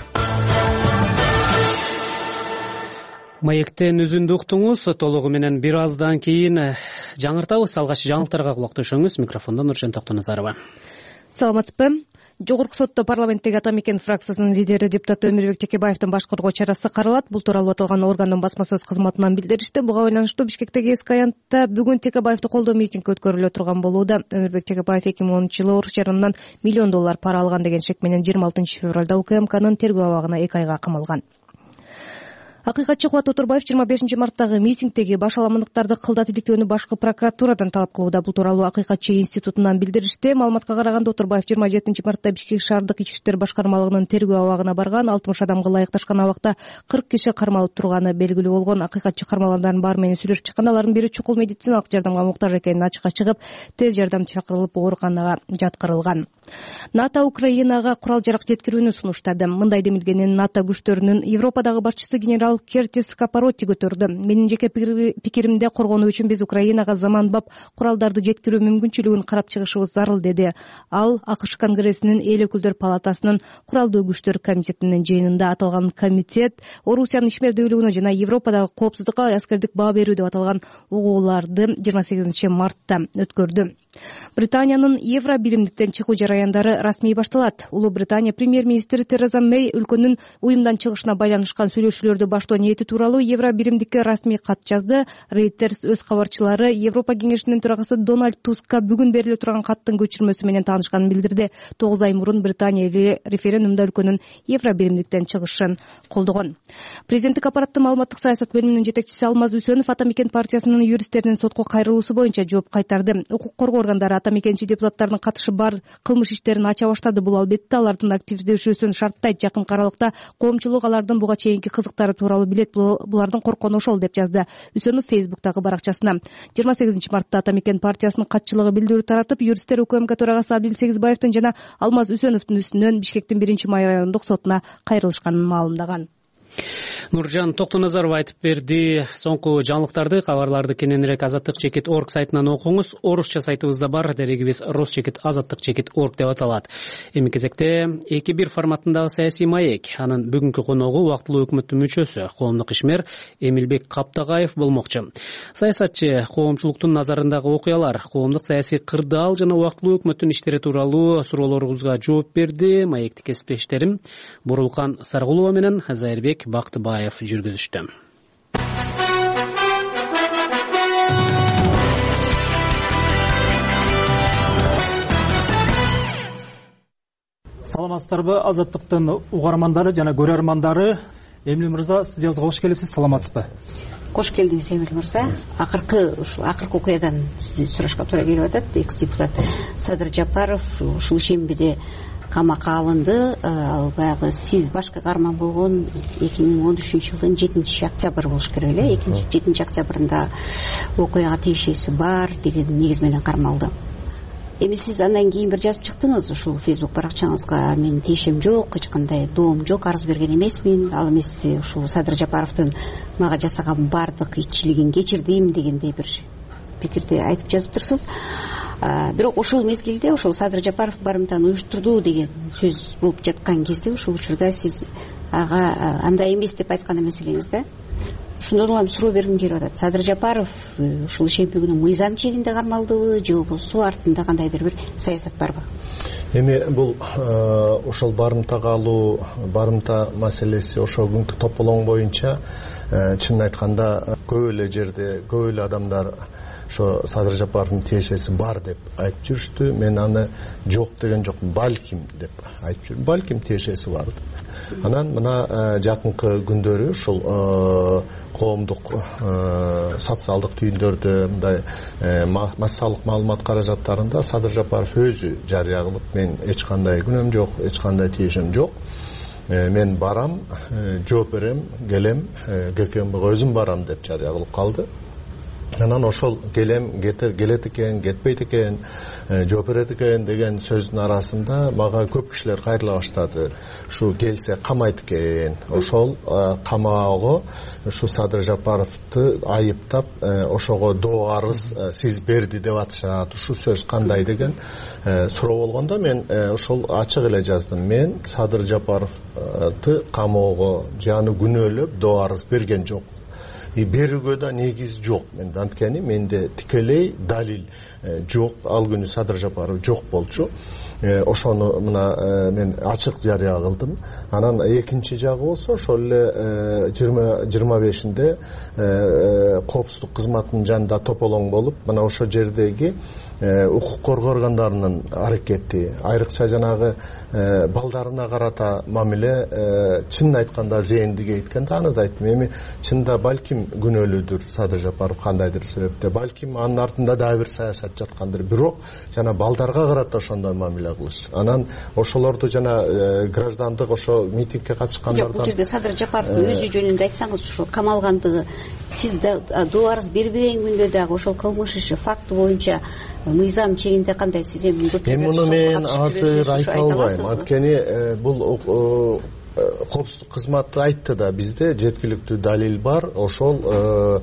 Маектен үзүндү уктуңуз. Толугу менен бир аздан кийин жаңыртабыз. Алгач жаңылыктарга кулак түшүңүз. Микрофондон Нуржан Токтоназарова. Саламатсызбы? Жогорку сотто парламенттеги Ата Мекен фракциясынын лидери депутат Өмүрбек Текебаевдин баш коргоо чарасы каралат. Бул тууралуу аталган органдын басма сөз кызматынан билдиришти. Буга байланыштуу Бишкектеги эски аянтта бүгүн Текебаевди колдоо митинг өткөрүлө турган болууда. Өмүрбек Текебаев 2010-жылы Орус жаранынан $1 миллион пара алган деген шек менен 26 февралда УКМКнын тергөө абагына 2 айга камалган. Акыйкатчы Кубат Отурбаев 25 марттагы митингдеги баш аламандыктарды кылдат иликтөөнү башкы прокуратурадан талап кылууда. Бул тууралуу Акыйкатчы институтунан билдиришти. Маалыматка караганда Отурбаев 27 мартта Бишкек шаардык ички иштер башкармалыгынын тергөө абагына барган. 60 адамга ылайыкташкан абакта 40 киши кармалып турганы белгилүү болгон. Акыйкатчы кармалгандардын баары менен сүйлөшүп чыкканда алардын бири чукул медициналык жардамга муктаж экенин ачыкка чыгып, тез жардам чакырылып ооруканага жаткырылган. НАТО Украинага курал-жарак жеткирүүнү сунуштады. Мындай демилгенин НАТО күчтөрүнүн Европадагы башчысы генерал Кертис Капароти көтөрдү. Менин жеке пикиримде коргонуу үчүн биз Украинага заманбап куралдарды жеткирүү мүмкүнчүлүгүн карап чыгышыбыз зарыл, деди. Ал АКШ Конгрессинин эл өкүлдөр палатасынын куралдуу күчтөр комитетинин жыйынында. Аталган комитет Орусиянын ишмердүүлүгүнө жана Европадагы коопсуздукка аскердик баа берүү деп аталган угууларды 28 мартта өткөрдү. Британиянын евро биримдиктен чыгуу жараяндары расмий башталат. Улуу Британия премьер-министри Тереза Мэй өлкөнүн уюмдан чыгышына байланышкан сүйлөшүүлөрдү баштоо ниети тууралуу евро биримдикке расмий кат жазды. Reuters өз кабарчылары Европа кеңешинин төрагасы Дональд Тускка бүгүн бериле турган каттын көчүрмөсү менен таанышканын билдирди. 9 ай мурун Британия референдумда өлкөнүн евро биримдиктен чыгышын колдогон. Президенттик аппараттын маалыматтык саясат бөлүмүнүн жетекчиси Алмаз Үсөнов Ата Мекен партиясынын юристтеринин сотко кайрылуусу боюнча жооп кайтарды. Укук коргоо органдары Ата Мекенчи депутаттардын катышы бар кылмыш иштерин ача баштады. Бул албетте алардын активдешүүсүн шарттайт. Жакын аралыкта коомчулук алардын буга чейинки кызыктары тууралуу билет. Булардын коркону ошол, деп жазды Үсөнов Фейсбуктагы баракчасына. 28 мартта Ата Мекен партиясынын катчылыгы билдирүү таратып, юристтер УКМК төрагасы Абдил Сегизбаевдин жана Алмаз Үсөновдун үстүнөн Бишкектин 1-май райондук сотуна кайрылышканын маалымдаган. Нуржан Токтоназаров айтып берди. Соңку жаңылыктарды, кабарларды кененирээк azattik.org сайтынан окуңуз. Орусча сайтыбызда бар. Дерегибиз rus.azattik.org деп аталат. Эми кезекте 2-1 форматындагы саясий маек. Анын бүгүнкү коногу убактылуу өкмөттүн мүчөсү, коомдук ишмер Эмилбек Каптагаев болмокчу. Саясатчы коомчулуктун назарындагы окуялар, коомдук саясий кырдаал жана убактылуу өкмөттүн иштери тууралуу суроолоруңузга жооп берди. Маекти кесиптештерим Бурулкан Саргулова менен Зайырбек Бактыбаев жүргүзүштү. саламатсыздарбы Азаттыктын угармандары жана көрөрмандары? Эмиль мырза, сиз жабызга кош келипсиз, саламатсызбы? Кош келдиңиз Эмиль мырза. Акыркы окуядан сизди сурашка туура келип атат. Экс-депутат Садыр Жапаров ушул шембиде камакка алынды. Ал баягы сиз башкы каарман болгон 2013 жылдын 7 октябрь болуш керек эле. 7 октябрында окуяга тиешеси бар деген негиз менен кармалды. Эми сиз андан кийин бир жазып чыктыңыз ушул Facebook баракчаңызга: мен тиешем жок, эч кандай доом жок, арыз берген эмесмин. Ал эмес, ушул Садыр Жапаровдун мага жасаган баардык итчилигин кечирдим дегендей бир пикирди айтып жазыптырсыз. Бирок ошол мезгилде ошол Садыр Жапаров барымтаны уюштурду деген сөз болуп жаткан кезде ушул учурда сиз ага андай эмес деп айткан эмесиңиз да. Ошондон улам суроо бергим келип атат. Садыр Жапаров ушул шемби күнү мыйзам чегинде кармалдыбы же болбосо артында кандайдыр бир саясат барбы? Эми бул ошол барымтага алуу, барымта маселеси ошол күнкү тополоң боюнча чынын айтканда көп эле жерде көп эле адамдар ошо Садыр Жапаровдун тиешеси бар деп айтып жүрүштү. Мен аны жок деген жок, балким деп айтып жүрдүм. Балким тиешеси бар деп. Анан мына жакынкы күндөрү ушул коомдук социалдык түйүндөрдө мындай массалык маалымат каражаттарында Садыр Жапаров өзү жарыя кылып: мен эч кандай күнөөм жок, эч кандай тиешем жок, мен барам, жооп берем, келем, ГКМБга өзүм барам деп жарыя кылып калды. Анан ошол келем, келет экен, кетпейт экен, жооп берет экен деген сөздүн арасында мага көп кишилер кайрыла баштады. Ушу келсе камайт экен. Ошол камаого ушу Садыр Жапаровду айыптап, ошого доо арыз сиз берди деп атышат. Ушу сөз кандай деген суроо болгондо мен ошол ачык эле жаздым. Мен Садыр Жапаровду камоого жаны күнөөлөп доо арыз берген жок. Берүүгө да негиз жок. Мен анткени менде тикелей далил жок. Ал күнү Садыр Жапаров жок болчу. Ошону мына мен ачык жарыя кылдым. Анан экинчи жагы болсо ошол эле 25-inde коопсуздук кызматынын жанында тополоң болуп, мына ошол жердеги укук коргоо органдарынын аракети, айрыкча жанагы балдарына карата мамиле чынын айтканда зээндиге айтканда аны да айттым. Эми чында балким күнөөлүүдүр Садыр Жапаров кандайдыр себепте, балким анын артында дагы бир саясат жаткандыр. Бирок жана балдарга карата ошондой мамиле кылыш. Анан ошолорду жана граждандык ошо митингге катышкандардан. Бул жерде Садыр Жапаровдун өзү жөнүндө айтсаңыз, ушул камалгандыгы, сиз доо арыз бербеген күндө дагы ошол кылмыш иши факты боюнча мыйзам чегинде кандай сиз эми муну мен азыр айта албайм. Анткени бул коопсуздук кызматы айтты да, бизде жеткиликтүү далил бар. Ошол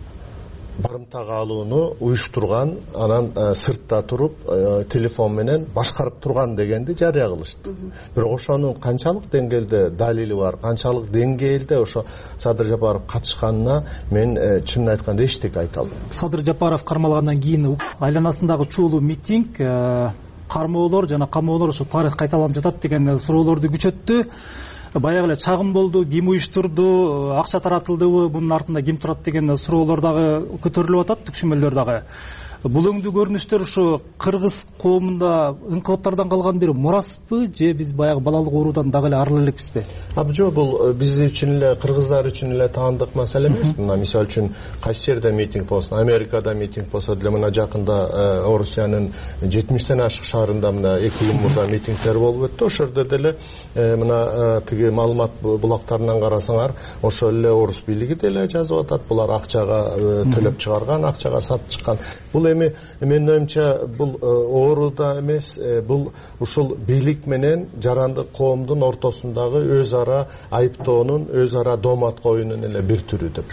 барымтага алууну уюштурган, анан сыртта туруп телефон менен башкарып турган дегенди жарыя кылышты. Бирок ошонун канчалык деңгээлде далили бар, канчалык деңгээлде ошо Садыр Жапаров катышканына мен чынын айтканда эчтеке айта албайм. Садыр Жапаров кармалгандан кийин айланасындагы чуулуу митинг, кармоолор жана камоолор ошо тарых кайталанып жатат деген суроолорду күчөттү. Баягы эле чагым болду, ким уюштурду, акча таратылдыбы, мунун артында ким турат деген суроолор дагы көтөрүлүп атат, түкшүмөлдөр дагы. Бул өңдүү көрүнүштөр ушу кыргыз коомунда ыңкылыптардан калган бир мураспы же биз баягы балалык оорудан дагы эле арыла элекпизби? Жок, бул биз үчүн эле, кыргыздар үчүн эле таандык маселе эмес. Мына мисалы үчүн кайсы жерде митинг болсун, Америкада митинг болсо деле, мына жакында Орусиянын 70ден ашык шаарында мына 2 жыл мурда митингдер болуп өттү. Ошол жерде деле мына тиги маалымат булактарынан карасаңар, ошол эле орус бийлиги деле жазып атат. Булар акчага төлөп чыгарган, акчага сатып чыккан. Бул эми менин оюмча бул оору да эмес, бул ушул бийлик менен жарандык коомдун ортосундагы өз ара айыптоонун, өз ара доомат коюунун эле бир түрү деп.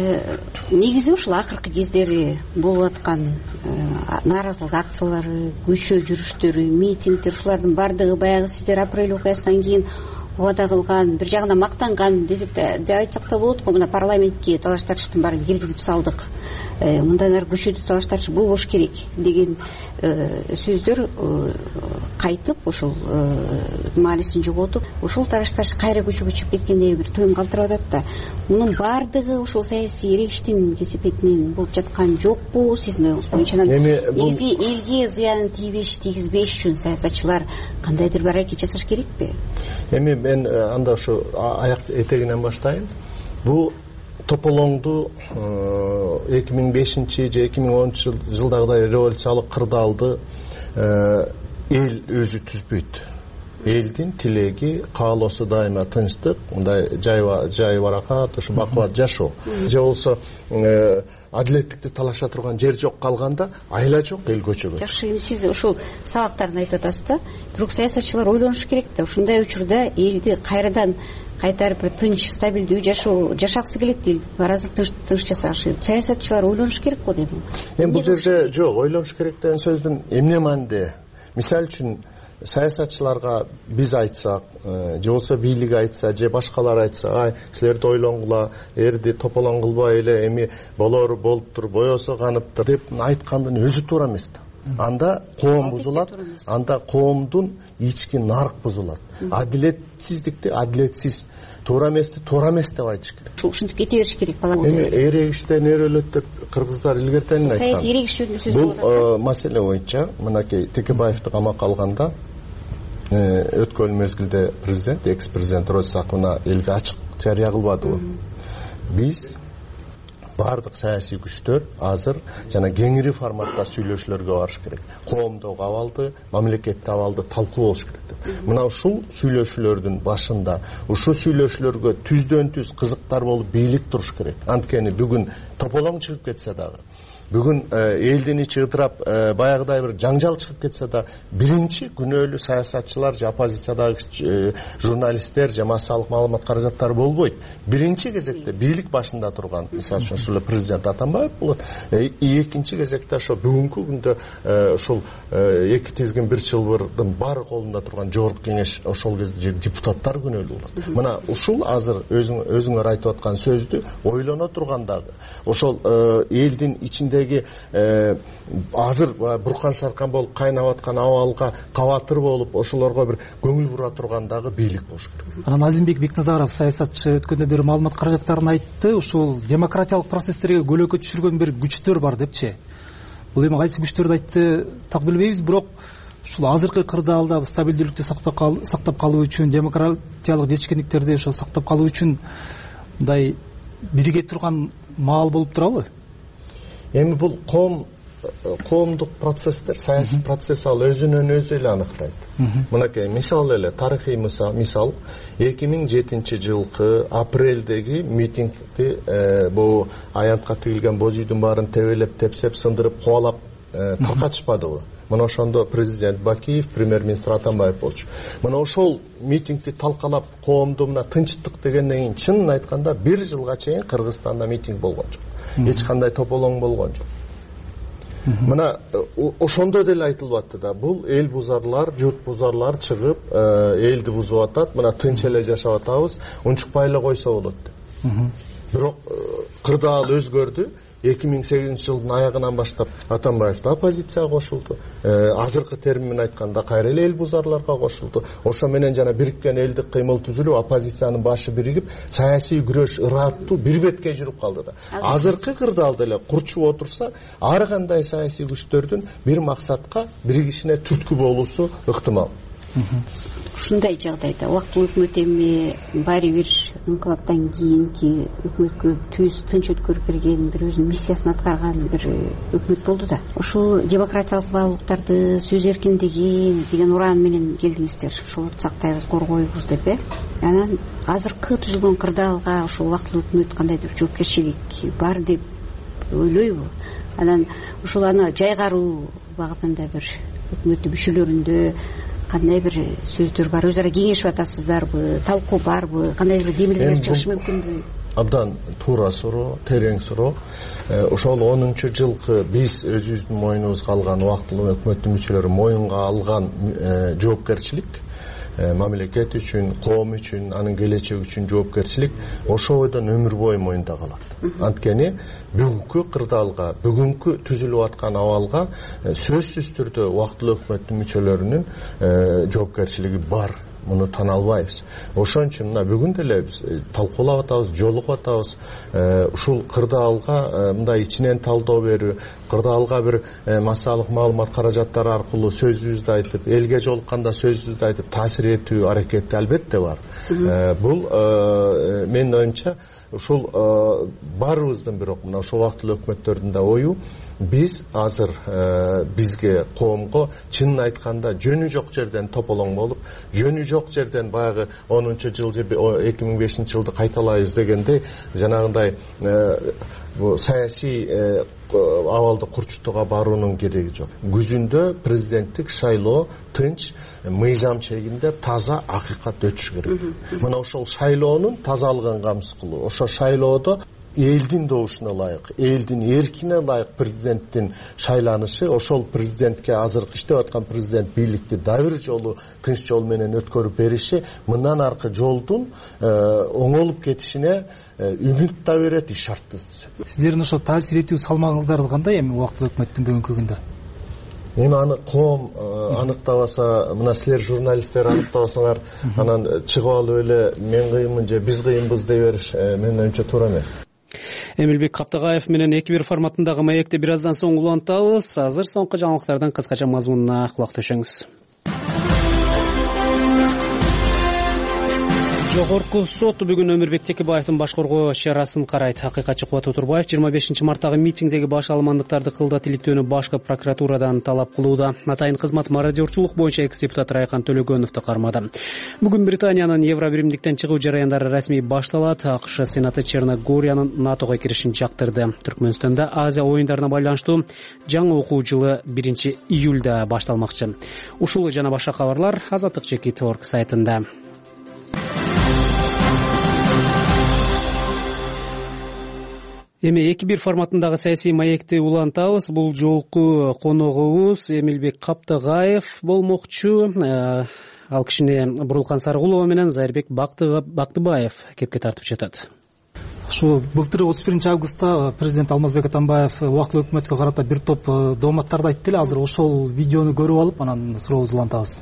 Негизи ушул акыркы кездери болуп аткан нааразылык акциялары, көчө жүрүштөрү, митингдер, ушулардын бардыгы баягы сиздер апрель окуясынан кийин убада кылган, бир жагынан мактанган десек да айтсак да болот го. Мына парламентке талаш тартыштын баарын киргизип салдык. Мындан ары көчөдө талаш тартыш болбош керек деген сөздөр кайтып ошол маанисин жоготуп, ошол талаш тартыш кайра көчөгө чыгып кеткендей бир туюм калтырып атат да. Мунун баардыгы ошол саясий эрегиштин кесепетинен болуп жаткан жокпу сиздин оюңуз боюнча? Негизи элге зыянын тийгизбеш үчүн саясатчылар кандайдыр бир аракет жасаш керекпи? Эми мен анда ошо аяк этегинен баштайын. Бул тополоңду 2005 же 2010 жылдагыдай революциялык кырдаалды эл өзү түзбөйт. Элдин тилеги, каалоосу дайыма тынчтык, мындай жай баракат, ошо бакубат жашоо. Же болсо адилеттикти талаша турган жер жок калганда айла жок, эл көчөгө. Жакшы, сиз ошол сабактарын айтып атасыз да. Бирок саясатчылар ойлонуш керек да. Ушундай учурда элди кайрадан кайтарып бир тынч, стабилдүү жашагысы келет эл. Баразы тынч жасашы. Саясатчылар ойлонуш керек го дейм. Эми бул жерде жок, ойлонуш керек деген сөздүн эмне мааниде? Мисалы үчүн саясатчыларга биз айтсак, же болсо бийлик айтса, же башкалар айтса, ай силерди ойлоңгула, эрди тополоң кылбай эле эми болору болуптур, боесо каныптыр деп айткандын өзү туура эмес да. Анда коом бузулат, анда коомдун ички нарк бузулат. Адилетсиздикти адилетсиз, туура эмести туура эмес деп айтыш керек. Ушинтип кете бериш керек балаңыз. Эми эрегиштен өлөт деп кыргыздар илгертен айткан. Саясий эрегиш жөнүндө сөз болот. Бул маселе боюнча мынакей Текебаевди камакка алганда өткөн мезгилде президент, экс-президент Ройсаковна элге ачык жарыя кылбадыбы? Биз бардык саясий күчтөр азыр жана кеңири форматта сүйлөшүүлөргө барыш керек. Коомдогу абалды, мамлекеттик абалды талкуу болуш керек. Мына ушул сүйлөшүүлөрдүн башында, ушул сүйлөшүүлөргө түздөн түз кызыктар болуп бийлик туруш керек. Анткени бүгүн тополоң чыгып кетсе дагы, бүгүн элдин ичи ыдырап баягыдай бир жаңжал чыгып кетсе да, биринчи күнөөлүү саясатчылар же оппозициядагы журналисттер же массалык маалымат каражаттары болбойт. Биринчи кезекте бийлик башында турган, мисалы үчүн ушул президент Атамбаев болот. Экинчи кезекте ошо бүгүнкү күндө ушул эки тизгин бир чылбырдын бар колунда турган жогорку кеңеш ошол кезде депутаттар күнөөлүү болот. Мына ушул азыр өзүңөр айтып аткан сөздү ойлоно тургандагы ошол элдин ичинде азыр буркан шаркан болуп кайнап аткан абалга кабатыр болуп ошолорго бир көңүл бура тургандагы бийлик болуш керек. Анан Азимбек Бекназаров саясатчы өткөндө бир маалымат каражаттарын айтты. Ушул демократиялык процесстерге көлөкө түшүргөн бир күчтөр бар депчи. Бул эми кайсы күчтөрдү айтты так билбейбиз, бирок ушул азыркы кырдаалда стабилдүүлүктү сактап калуу үчүн, демократиялык жетишкендиктерди ошо сактап калуу үчүн мындай бирге турган маал болуп турабы? Эми бул коомдук процесстер, саясий процесс ал өзүнөн өзү эле аныктайт. Мынакей мисал эле тарыхый мисал 2007 жылкы апрелдеги митингди бул аянтка тигилген боз үйдүн баарын тебелеп, тепсеп, сындырып, кубалап таркатышпадыбы? Мына ошондо президент Бакиев, премьер-министр Атамбаев болчу. Мына ошол митингди талкалап, коомду мына тынчтык дегенден кийин чынын айтканда 1 жылга чейин Кыргызстанда митинг болгон жок. Эч кандай тополоң болгон жок. Мына ошондо деле айтылып атты да, бул эл бузарлар, журт бузарлар чыгып, элди бузуп атат, мына тынч эле жашап атабыз, унчукпай эле койсо болот деп. Бирок кырдаал өзгөрдү. 2008 жылдын аягынан баштап Атамбаев да оппозицияга кошулду. Азыркы термин айтканда кайра эле эл бузарларга кошулду. Ошо менен жана бириккен элдик кыймыл түзүлүп, оппозициянын башы биригип, саясий күрөш ыраттуу бир бетке жүрүп калды да. Азыркы кырдаалда эле курчуп отурса, ар кандай саясий күчтөрдүн бир максатка биригишине түрткү болуусу ыктымал. Ушундай жагдайда убактылуу өкмөт эми баары бир инкылаптан кийинки өкмөткө тынч өткөрүп берген бир өзүнүн миссиясын аткарган бир өкмөт болду да. Ушул демократиялык баалуулуктарды, сөз эркиндиги деген уран менен келдиңиздер. Ошолорду сактайбыз, коргойбуз деп Анан азыркы түзүлгөн кырдаалга ушул убактылуу өкмөт кандайдыр жоопкерчилик бар деп ойлойбу? Анан ушул аны жайгаруу багытында бир өкмөттүн мүчөлөрүндө кандай бир сөздөр бар, өз ара кеңешип атасыздарбы, талкуу барбы, кандай бир демилгелер чыгышы мүмкүнбү? Абдан туура суроо, терең суроо. Ошол 10-жылкы биз өзүбүздүн мойнубузга алган убактылуу өкмөттүн мүчөлөрү моюнга алган жоопкерчилик мамлекет үчүн, коом үчүн, анын келечеги үчүн жоопкерчилик ошол бойдон өмүр бою моюнда калат. Анткени бүгүнкү кырдаалга, бүгүнкү түзүлүп аткан абалга сөзсүз түрдө убактылуу өкмөттүн мүчөлөрүнүн жоопкерчилиги бар. Муну тана албайбыз. Ошон үчүн мына бүгүн деле биз талкуулап атабыз, жолугуп атабыз. Ушул кырдаалга мындай ичинен талдоо берүү, кырдаалга бир массалык маалымат каражаттары аркылуу сөзүбүздү айтып, элге жолукканда сөзүбүздү айтып таасир этүү аракети албетте бар. Бул менин оюмча ушул баарыбыздын бирок мына ушул убактылуу өкмөттөрдүн да ою биз азыр бизге коомго чынын айтканда жөнү жок жерден тополоң болуп, жөнү жок жерден баягы 10-жыл же 2005-жылды кайталайбыз дегендей жанагындай бу саясий абалды курчутууга баруунун кереги жок. Күзүндө президенттик шайлоо тынч, мыйзам чегинде таза акыйкат өтүш керек. Мына ошол шайлоонун тазалыгын камсыз кылуу, ошол шайлоодо элдин добушуна ылайык, элдин эркине ылайык президенттин шайланышы, ошол президентке азыркы иштеп аткан президент бийликти дагы бир жолу тынч жол менен өткөрүп бериши мындан аркы жолдун оңолуп кетишине үмүт да берет, ишарт. Сиздердин ошо таасир этүү салмагыңыздар кандай эми убактылуу өкмөттүн бүгүнкү күндө? Эми аны коом аныктабаса, мына силер журналисттер аныктабасаңар, анан чыгып алып эле мен кыйынмын же биз кыйынбыз дей бериш менин оюмча туура эмес. Эмилбек Каптагаев менен 2-1 форматындагы маекти бир аздан соң улантабыз. Азыр соңку жаңылыктардын кыскача мазмунуна кулак төшөңүз. Жогорку сот бүгүн Өмүрбек Текебаевдин баш коргоо чарасын карайт. Акыйкатчы Кубат Отурбаев 25 марттагы митингдеги баш алымандыктарды кылдат иликтөөнү башкы прокуратурадан талап кылууда. Атайын кызмат мародёрчулук боюнча экс-депутат Райкан Төлөгөновду кармады. Бүгүн Британиянын Евробиримдиктен чыгуу жараяндары расмий башталат. АКШ Сенаты Черногориянын НАТОго киришин жактырды. Түркмөнстанда Азия оюндарына байланыштуу жаңы окуу жылы 1-июлда башталмакчы. Ушул жана башка кабарлар Азаттык Чекит.org сайтында. Эми 2-1 форматындагы саясий маекти улантабыз. Бул жолку коногубуз Эмилбек Каптагаев болмокчу. Ал кишини Бурулкан Саргулова менен Зайырбек Бактыбаев кепке тартып жатат. Ушу былтыр 31 августта президент Алмазбек Атамбаев убактылуу өкмөткө карата бир топ дооматтарды айтты эле. Азыр ошол видеону көрүп алып, анан сурообузду улантабыз.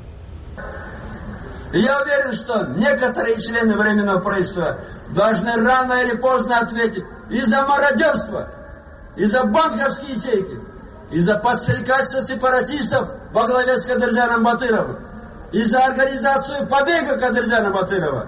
Я уверен, что некоторые члены Временного правительства должны рано или поздно ответить и за мародерство, и за банковские ячейки, и за подстрекательство сепаратистов во главе с Кадыржаном Батыровым, и за организацию побега Кадыржана Батырова.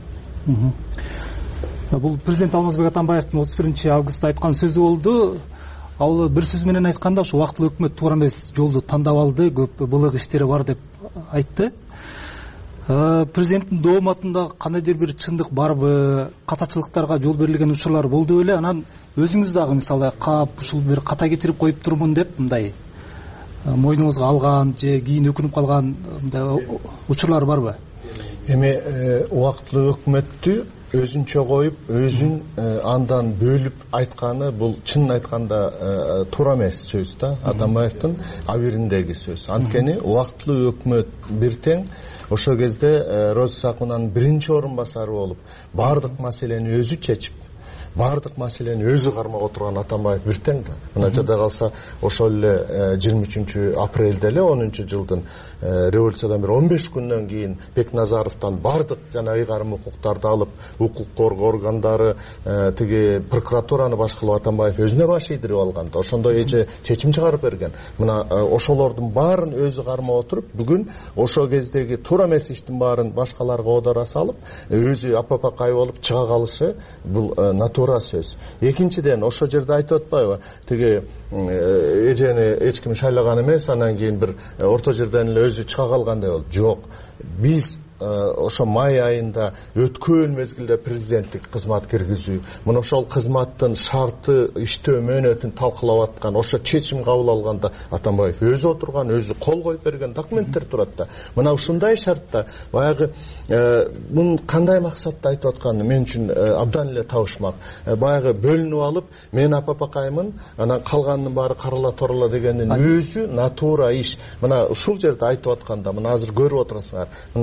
Бул президент Алмазбек Атамбаевдин 31 августта айткан сөзү болду. Ал бир сөз менен айтканда ушу убактылуу өкмөт туура эмес жолду тандап алды, көп былык иштери бар деп айтты. Президенттин дооматында кандайдыр бир чындык барбы, катачылыктарга жол берилген учурлар болду беле, анан өзүңүз дагы мисалы кап ушул бир ката кетирип коюп турмун деп мындай мойнуңузга алган же кийин өкүнүп калган мындай учурлар барбы? Эми убактылуу өкмөттү өзүнчө коюп, өзүн андан бөлүп айтканы бул чынын айтканда туура эмес сөз да, Атамбаевдин абириндеги сөз. Анткени убактылуу өкмөт бир тең ошол кезде Роза Сакунанын биринчи орун басары болуп, баардык маселени өзү чечип, баардык маселени өзү кармап отурган Атамбаев бир тең да. Мына жада калса ошол эле 23 апрелде эле 10-жылдын революциядан бир 15 күндөн кийин Бекназаровдон баардык жана ыйгарым укуктарды алып, укук коргоо органдары, тиги прокуратураны башкылап Атамбаев өзүнө баш ийдирип алган да. Ошондо эже чечим чыгарып берген. Мына ошолордун баарын өзү кармап отуруп, бүгүн ошол кездеги туура эмес иштин баарын башкаларга оодора салып, өзү апапакай болуп чыга калышы бул натура сөз. Экинчиден ошол жерде айтып атпайбы, тиги эжени эч ким шайлаган эмес, анан кийин бир орто жерден эле өзү чыга калгандай болду. Жок, биз ошо май айында өткөн мезгилде президенттик кызмат киргизүү, мына ошол кызматтын шарты, иштөө мөөнөтүн талкылап аткан, ошо чечим кабыл алганда Атамбаев өзү отурган, өзү кол коюп берген документтер турат да. Мына ушундай шартта баягы мун кандай максатта айтып атканы мен үчүн абдан эле табышмак. Баягы бөлүнүп алып, мен апапакаймын, анан калганынын баары карала торла дегендин өзү натура иш. Мына ушул жерде айтып атканда, мына азыр көрүп отурасыңар, мына эже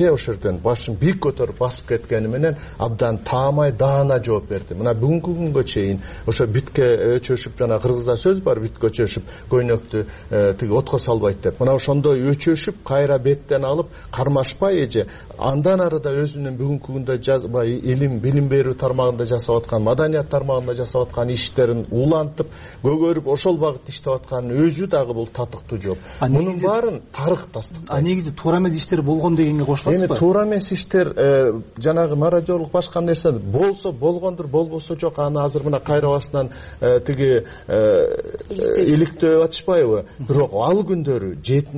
же ошол жерден башын бийик көтөрүп басып кеткени менен абдан таамай даана жооп берди. Мына бүгүнкү күнгө чейин ошо битке өчөшүп, жана кыргызда сөз бар, битке өчөшүп көйнөктү тиги отко салбайт деп. Мына ошондой өчөшүп кайра беттен алып кармашпай эже андан ары да өзүнүн бүгүнкү күндө илим билим берүү тармагында жасап аткан, маданият тармагында жасап аткан иштерин улантып, көгөрүп ошол багытта иштеп атканын өзү дагы бул татыктуу жоп. Мунун баарын тарых тастыктайт. Негизи туура эмес иштер болгон дегенге кошуласызбы? Эми туура эмес иштер жанагы мародёрлук башка нерсе болсо болгондур, болбосо жок. Аны азыр мына кайра башынан тиги иликтөө атышпайбы? Бирок ал күндөрү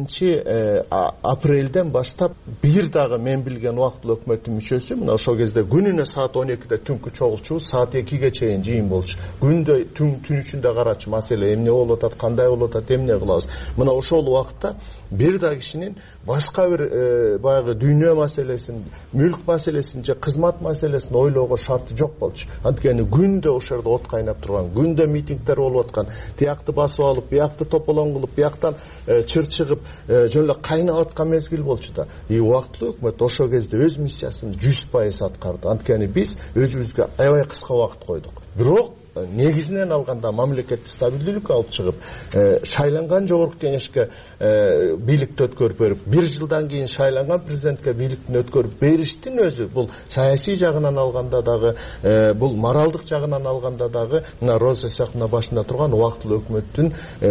7-апрелден баштап бир дагы мен билген убактылуу өкмөттүн мүчөсү мына ошол кезде күнүнө саат 12-де түнкү чогулчу, саат 2-ге чейин жыйын болчу. Күндө түн ичинде карачу маселе эмне болуп атат, кандай болуп атат, эмне кылабыз. Мына ошол убакытта бир да кишинин башка бир баягы дүйнө маселесин, мүлк маселесин же кызмат маселесин ойлоого шарты жок болчу. Анткени күндө ошол жерде от кайнап турган, күндө митингдер болуп аткан, тиякты басып алып, биякты тополоң кылып, бияктан чыр чыгып, жөн эле кайнап аткан мезгил болчу да. Убактылуу өкмөт ошол кезде өз миссиясын 100% аткарды. Анткени биз өзүбүзгө аябай кыска убакыт койдук. Бирок негизинен алганда мамлекетти стабилдүүлүккө алып чыгып, шайланган жогорку кеңешке бийликти өткөрүп берип, 1 жылдан кийин шайланган президентке бийликтин өткөрүп бериштин өзү бул саясий жагынан алганда дагы, бул моралдык жагынан алганда дагы мына Роза Исаковна башында турган убактылуу өкмөттүн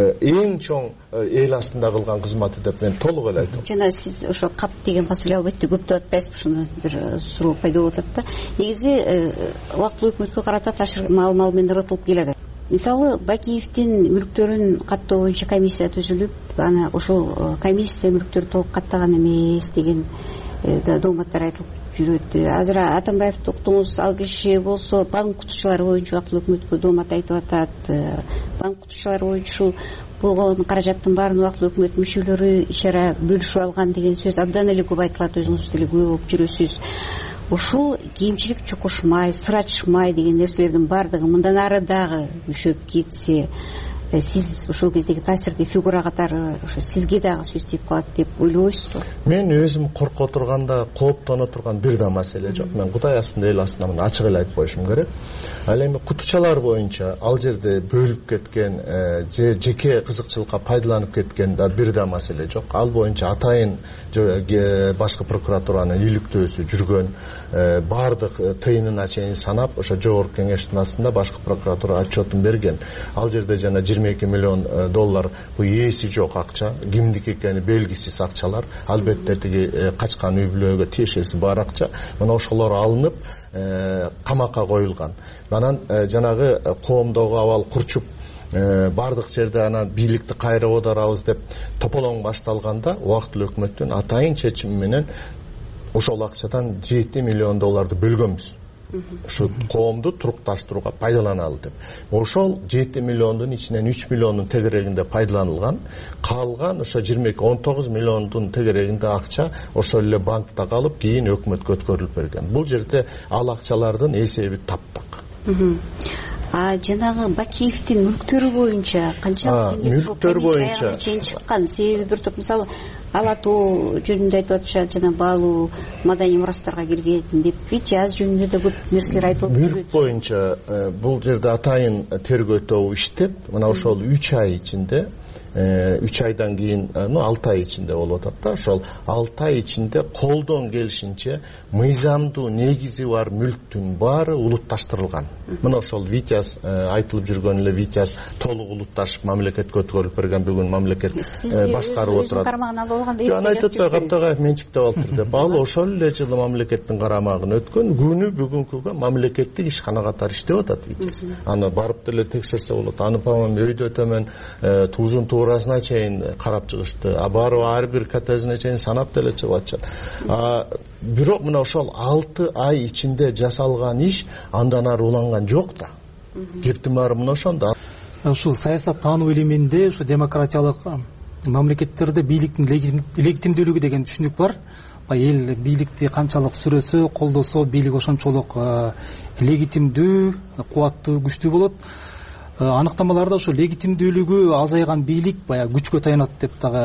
эң чоң эл астында кылган кызматы деп мен толук эле айтам. Жана сиз ошо кап деген маселе албетте көп деп атпайсызбы? Ушуну бир суроо пайда болуп атат да. Негизи убактылуу өкмөткө карата ташкы маал менен ырытылып келет. Мисалы, Бакиевдин мүлктөрүн каттоо боюнча комиссия түзүлүп, аны ошол комиссия мүлктөрү толук каттаган эмес деген дооматтар айтылып жүрөт. Азыр Атамбаевди уктуңуз, ал киши болсо банк кутушчулары боюнча убактылуу өкмөткө доомат айтып атат. Банк кутушчулары боюнча ушул болгон каражаттын баарын убактылуу өкмөт мүчөлөрү ичара бөлүшүп алган деген сөз абдан эле көп айтылат, өзүңүз деле күбө болуп жүрөсүз. Ошол кийимчилик чукушмай, сырачышмай деген нерселердин баардыгы мындан ары дагы күчөп кетсе, сиз ошол кездеги таасирдүү фигура катары ошо сизге дагы сөз тийип калат деп ойлобойсузбу? Мен өзүм корко турганда, кооптоно турган бир да маселе жок. Мен Кудай астында, эл астында мына ачык эле айтып коюшум керек. Ал эми кутучалар боюнча ал жерде бөлүп кеткен, жеке кызыкчылыкка пайдаланып кеткен да бир да маселе жок. Ал боюнча атайын башкы прокуратуранын иликтөөсү жүргөн, баардык тыйынына чейин санап, ошо жогорку кеңештин астында башкы прокуратура отчетун берген. Ал жерде жана 22 миллион доллар бул ээси жок акча, кимдики экени белгисиз акчалар, албетте тиги качкан үй бүлөгө тиешеси бар акча. Мына ошолор алынып камакка коюлган. Анан жанагы коомдогу абал курчуп бардык жерде анан бийликти кайра оодарабыз деп тополоң башталганда, убактылуу өкмөттүн атайын чечими менен ошол акчадан 7 миллион долларды бөлгөнбүз. Ушу коомду турукташтырууга пайдаланалы деп. Ошол 7 миллиондун ичинен 3 миллиондун тегерегинде пайдаланылган, калган ошо 19 миллиондун тегерегинде акча ошол эле банкта калып, кийин өкмөткө өткөрүлүп берген. Бул жерде ал акчалардын эсеби таптак. Жанагы Бакиевдин мүлктөрү боюнча канчалык мүлктөр боюнча чейин чыккан? Себеби бир топ мисалы алатуу жөнүндө айтып атышат, жана баалуу маданий мурастарга кирген деп, Витяз жөнүндө да көп нерселер айтылып жүрөт. Мүлк боюнча бул жерде атайын тергөө тобу иштеп, мына ошол 3 ай ичинде 3 айдан кийин 6 ай ичинде болуп атат да, ошол 6 ай ичинде колдон келишинче мыйзамдуу негизи бар мүлктүн баары улутташтырылган. Мына ошол Витяз айтылып жүргөн эле Витяз толук улутташып мамлекетке өткөрүлүп берген, бүгүн мамлекет башкарып отурат. Жана айтат да Каптагаев менчиктеп алыптыр деп. Ал ошол эле жылы мамлекеттин карамагына өткөн, күнү бүгүнкүгө мамлекеттик ишкана катары иштеп атат Витяз. Аны барып деле текшерсе болот. Аны памам өйдө төмөн туузун туурасына чейин карап чыгышты. Барып ар бир катезине чейин санап деле чыгып атышат. Бирок мына ошол 6 ай ичинде жасалган иш андан ары уланган жок да. Кептин баары мына ошондо. Ушул саясат таануу илиминде ушу демократиялык мамлекеттерде бийликтин легитимдүүлүгү деген түшүнүк бар. Эл бийликти канчалык сүрөсө, колдосо, бийлик ошончолук легитимдүү, кубаттуу, күчтүү болот. Аныктамаларда ошо легитимдүүлүгү азайган бийлик баягы күчкө таянат деп дагы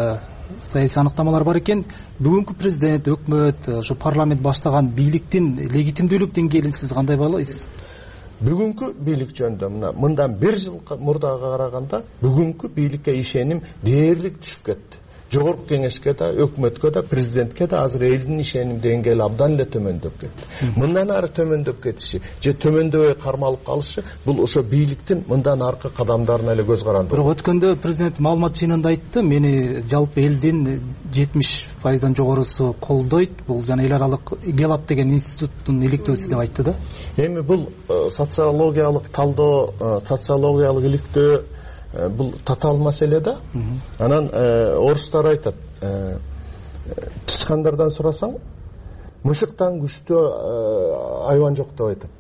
саясий аныктамалар бар экен. Бүгүнкү президент, өкмөт, ошо парламент баштаган бийликтин легитимдүүлүк деңгээлин сиз кандай баалайсыз? Бүгүнкү бийлик жөнүндө мындан 1 жыл мурдага караганда бүгүнкү бийликке ишеним дээрлик түшүп кетти. Жогорку кеңешке да, өкмөткө да, президентке да азыр элдин ишеним деңгээли абдан эле төмөндөп кетти. Мындан ары төмөндөп кетиши же төмөндөбөй кармалып калышы бул ошо бийликтин мындан аркы кадамдарына эле көз каранды. Бирок өткөндө президент маалымат жыйынында айтты, мени жалпы элдин 70%дан жогорусу колдойт. Бул жана эл аралык Гелап деген институттун иликтөөсү деп айтты да. Эми бул социологиялык талдоо, социологиялык иликтөө бул татаал маселе да. Анан орустар айтат, тышкандардан сурасаң, мышыктан күчтүү айван жок деп айтат.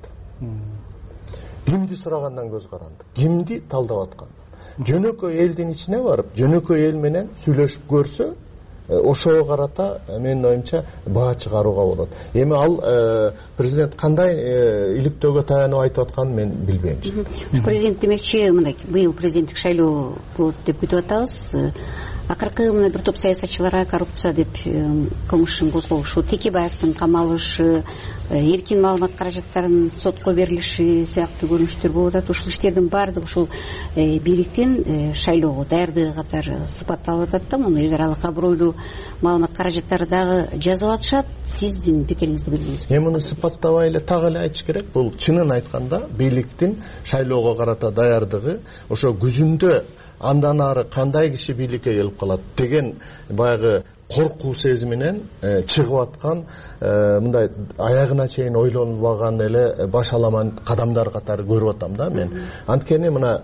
Кимди сурагандан көз каранды, кимди талдап аткан. Жөнөкөй элдин ичине барып, жөнөкөй эл менен сүйлөшүп көрсө, ошого карата менин оюмча баа чыгарууга болот. Эми ал президент кандай иликтөөгө таянып айтып атканын мен билбейм. Президент демекчи, мындай быйыл президенттик шайлоо болот деп күтүп атабыз. Акыркы мына бир топ саясатчыларга коррупция деп кылмышын козголушу, Текебаевдин камалышы, эркин маалымат каражаттарынын сотко берилиши сыяктуу көрүнүштөр болуп атат. Ушул иштердин баардыгы ушул бийликтин шайлоого даярдыгы катары сыпатталып атат да. Муну эл аралык абройлуу маалымат каражаттары дагы жазып атышат. Сиздин пикириңизди билдириңиз. Муну сыпаттабай эле так эле айтыш керек. Бул чынын айтканда бийликтин шайлоого карата даярдыгы ошо күзүндө андан ары кандай киши бийликке келип калат деген баягы коркуу сезиминен чыгып аткан, мындай аягына чейин ойлонбаган эле баш аламан кадамдар катары көрүп атам да мен. Анткени мына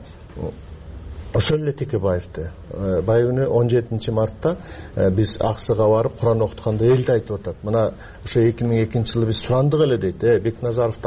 ошол эле Текебаевди баягы 17 мартта биз Аксыга барып Куран окутканда элди айтып атат. Мына ошо 2002-жылы биз сурандык эле дейт. Бекназаровду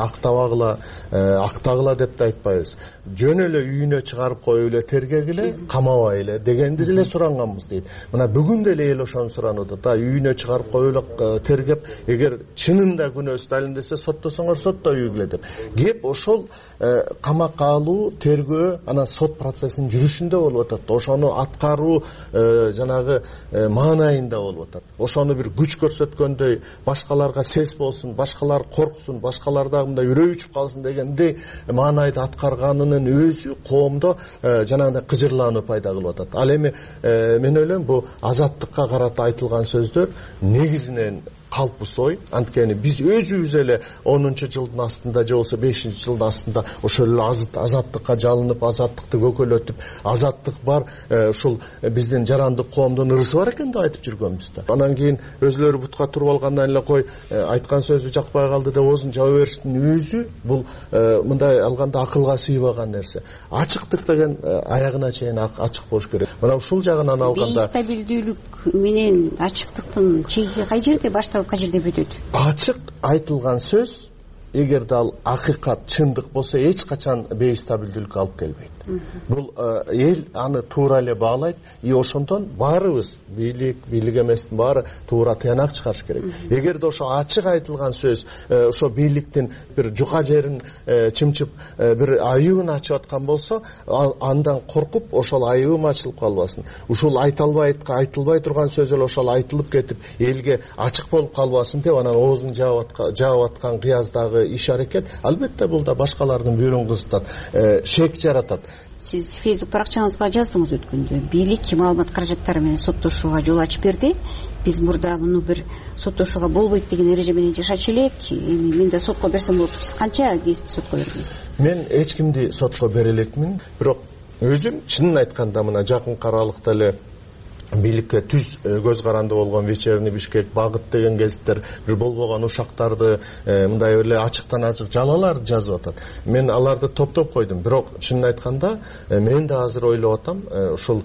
актагыла деп да айтпайбыз. Жөн эле үйүнө чыгарып коюп эле тергегиле, камабай эле дегенди эле суранганбыз дейт. Мына бүгүн деле эл ошону суранып атат. Үйүнө чыгарып коюп эле тергеп, эгер чынында күнөөсү далилдесе соттосоңор сотто үйгүлө деп. Кеп ошол камакка алуу, тергөө, анан сот процессинин жүрүшүндө болуп атат. Ошону аткаруу жанагы маанайында болуп атат. Ошону бир күч көрсөткөндөй, башкаларга сес болсун, башкалар корксун, башкалар дагы мындай үрөй учуп калсын дегендей маанайда аткарганынын өзү коомдо жанагындай кыжырлануу пайда кылып атат. Ал эми мен ойлойм бул азаттыкка карата айтылган сөздөр негизинен калпыс ой. Анткени биз өзүбүз эле 10-жылдын астында же болсо 5-жылдын астында ошол эле азаттыкка жалынып, азаттыкты көкөлөтүп, азаттык бар, ушул биздин жарандык коомдун ырысы бар экен деп айтып жүргөнбүз да. Анан кийин өзүлөрү бутка туруп алгандан эле кой айткан сөзү жакпай калды деп оозун жаба бериштин өзү бул мындай алганда акылга сыйбаган нерсе. Ачыктык деген аягына чейин ачык болуш керек. Мына ушул жагынан алганда бейстабилдүүлүк менен ачыктыктын чеги кай жерде башталып кай жерде бүтөт? Ачык айтылган сөз эгерде ал акыйкат, чындык болсо эч качан бейстабилдүүлүккө алып келбейт. Бул эл аны туура эле баалайт, ошондон баарыбыз бийлик эместин баары туура тыянак чыгарыш керек. Эгерде ошо ачык айтылган сөз ошо бийликтин бир жука жерин чымчып бир айыбын ачып аткан болсо, андан коркуп ошол айыбым ачылып калбасын. Ушул айтылбай турган сөз эле ошол айтылып кетип, элге ачык болуп калбасын деп анан оозун жаап аткан кыяздагы иш аракет албетте бул да башкалардын бүйүрүн кызытат, шек жаратат. Сиз Facebook баракчаңызга жаздыңыз өткөндө. Бийлик маалымат каражаттары менен соттошууга жол ачып берди. Биз мурда муну бир соттошууга болбойт деген эреже менен жашачу элек. Эми мен да сотко берсем болот. Сиз канча кести сотко бердиңиз? Мен эч кимди сотко бере элекмин. Бирок өзүм чынын айтканда мына жакынкы аралыкта эле бийликке түз көз каранды болгон Вечерний Бишкек, Багыт деген гезиттер бир болбогон ушактарды мындай эле ачыктан ачык жалалар жазып атат. Мен аларды топтоп койдум. Бирок чынын айтканда мен да азыр ойлоп атам, ушул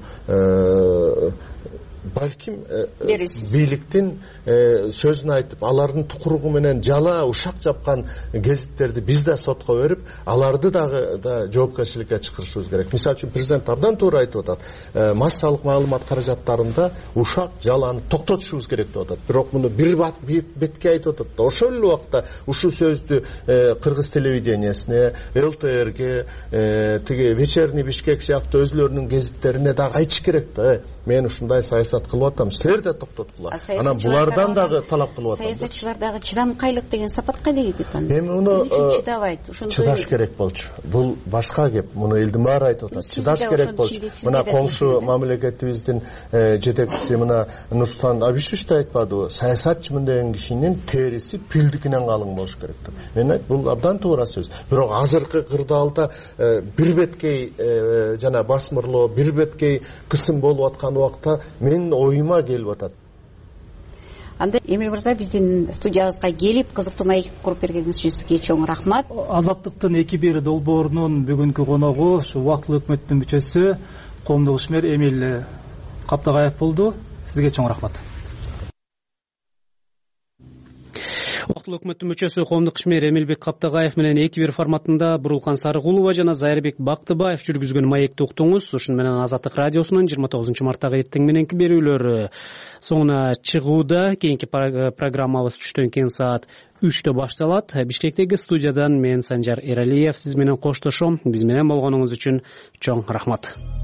балким бийликтин сөзүн айтып, алардын тукуругу менен жала ушак жапкан гезиттерди биз да сотко берип, аларды дагы жоопкерчиликке чакырышыбыз керек. Мисалы үчүн президент абдан туура айтып атат. Массалык маалымат каражаттарында ушак жаланы токтотушубуз керек деп атат. Бирок муну бир бетке айтып атат да, ошол эле убакта ушул сөздү Кыргыз телевидениясине, ЛТРге, тиги Вечерний Бишкек сыяктуу өзүлөрүнүн гезиттерине дагы айтыш керек да. Мен ушундай саясат талап кылып атам, силер да токтоткула. Анан булардан дагы талап кылып атам. Саясатчылар дагы чыдамкайлык деген сапатка не кетет анда? Эми муну чыдабайт. Чыдаш керек болчу. Бул башка кеп. Муну элдин баары айтып атат. Чыдаш керек болчу. Мына коңшу мамлекетибиздин жетекчиси мына Нурсултан Абишевич да айтпадыбы? Саясатчымын деген кишинин териси пилдикинен калың болуш керек деп. Мен айт, бул абдан туура сөз. Бирок азыркы кырдаалда бир беткей жана басмырлоо, бир беткей кысым болуп аткан убакта менин оюма келип атат. Анда Эмил мырза биздин студиябызга келип кызыктуу маек куруп бергениңиз үчүн сизге чоң рахмат. Азаттыктын 2-1 долбоорунун бүгүнкү коногу ушу убактылуу өкмөттүн мүчөсү коомдук ишмер Эмил Каптагаев болду. Сизге чоң рахмат. Убактылуу өкмөттүн мүчөсү коомдук ишмер Эмилбек Каптагаев менен 2-1 форматында Бурулкан Сарыгулова жана Зайырбек Бактыбаев жүргүзгөн маекти уктуңуз. Ушун менен Азаттык радиосунун 29 марттагы эртең мененки берүүлөрү соңуна чыгууда. Кийинки программабыз түштөн кийин саат 3-тө башталат. Бишкектеги студиядан мен Санжар Эралиев сиз менен коштошом. Биз менен болгонуңуз үчүн чоң рахмат.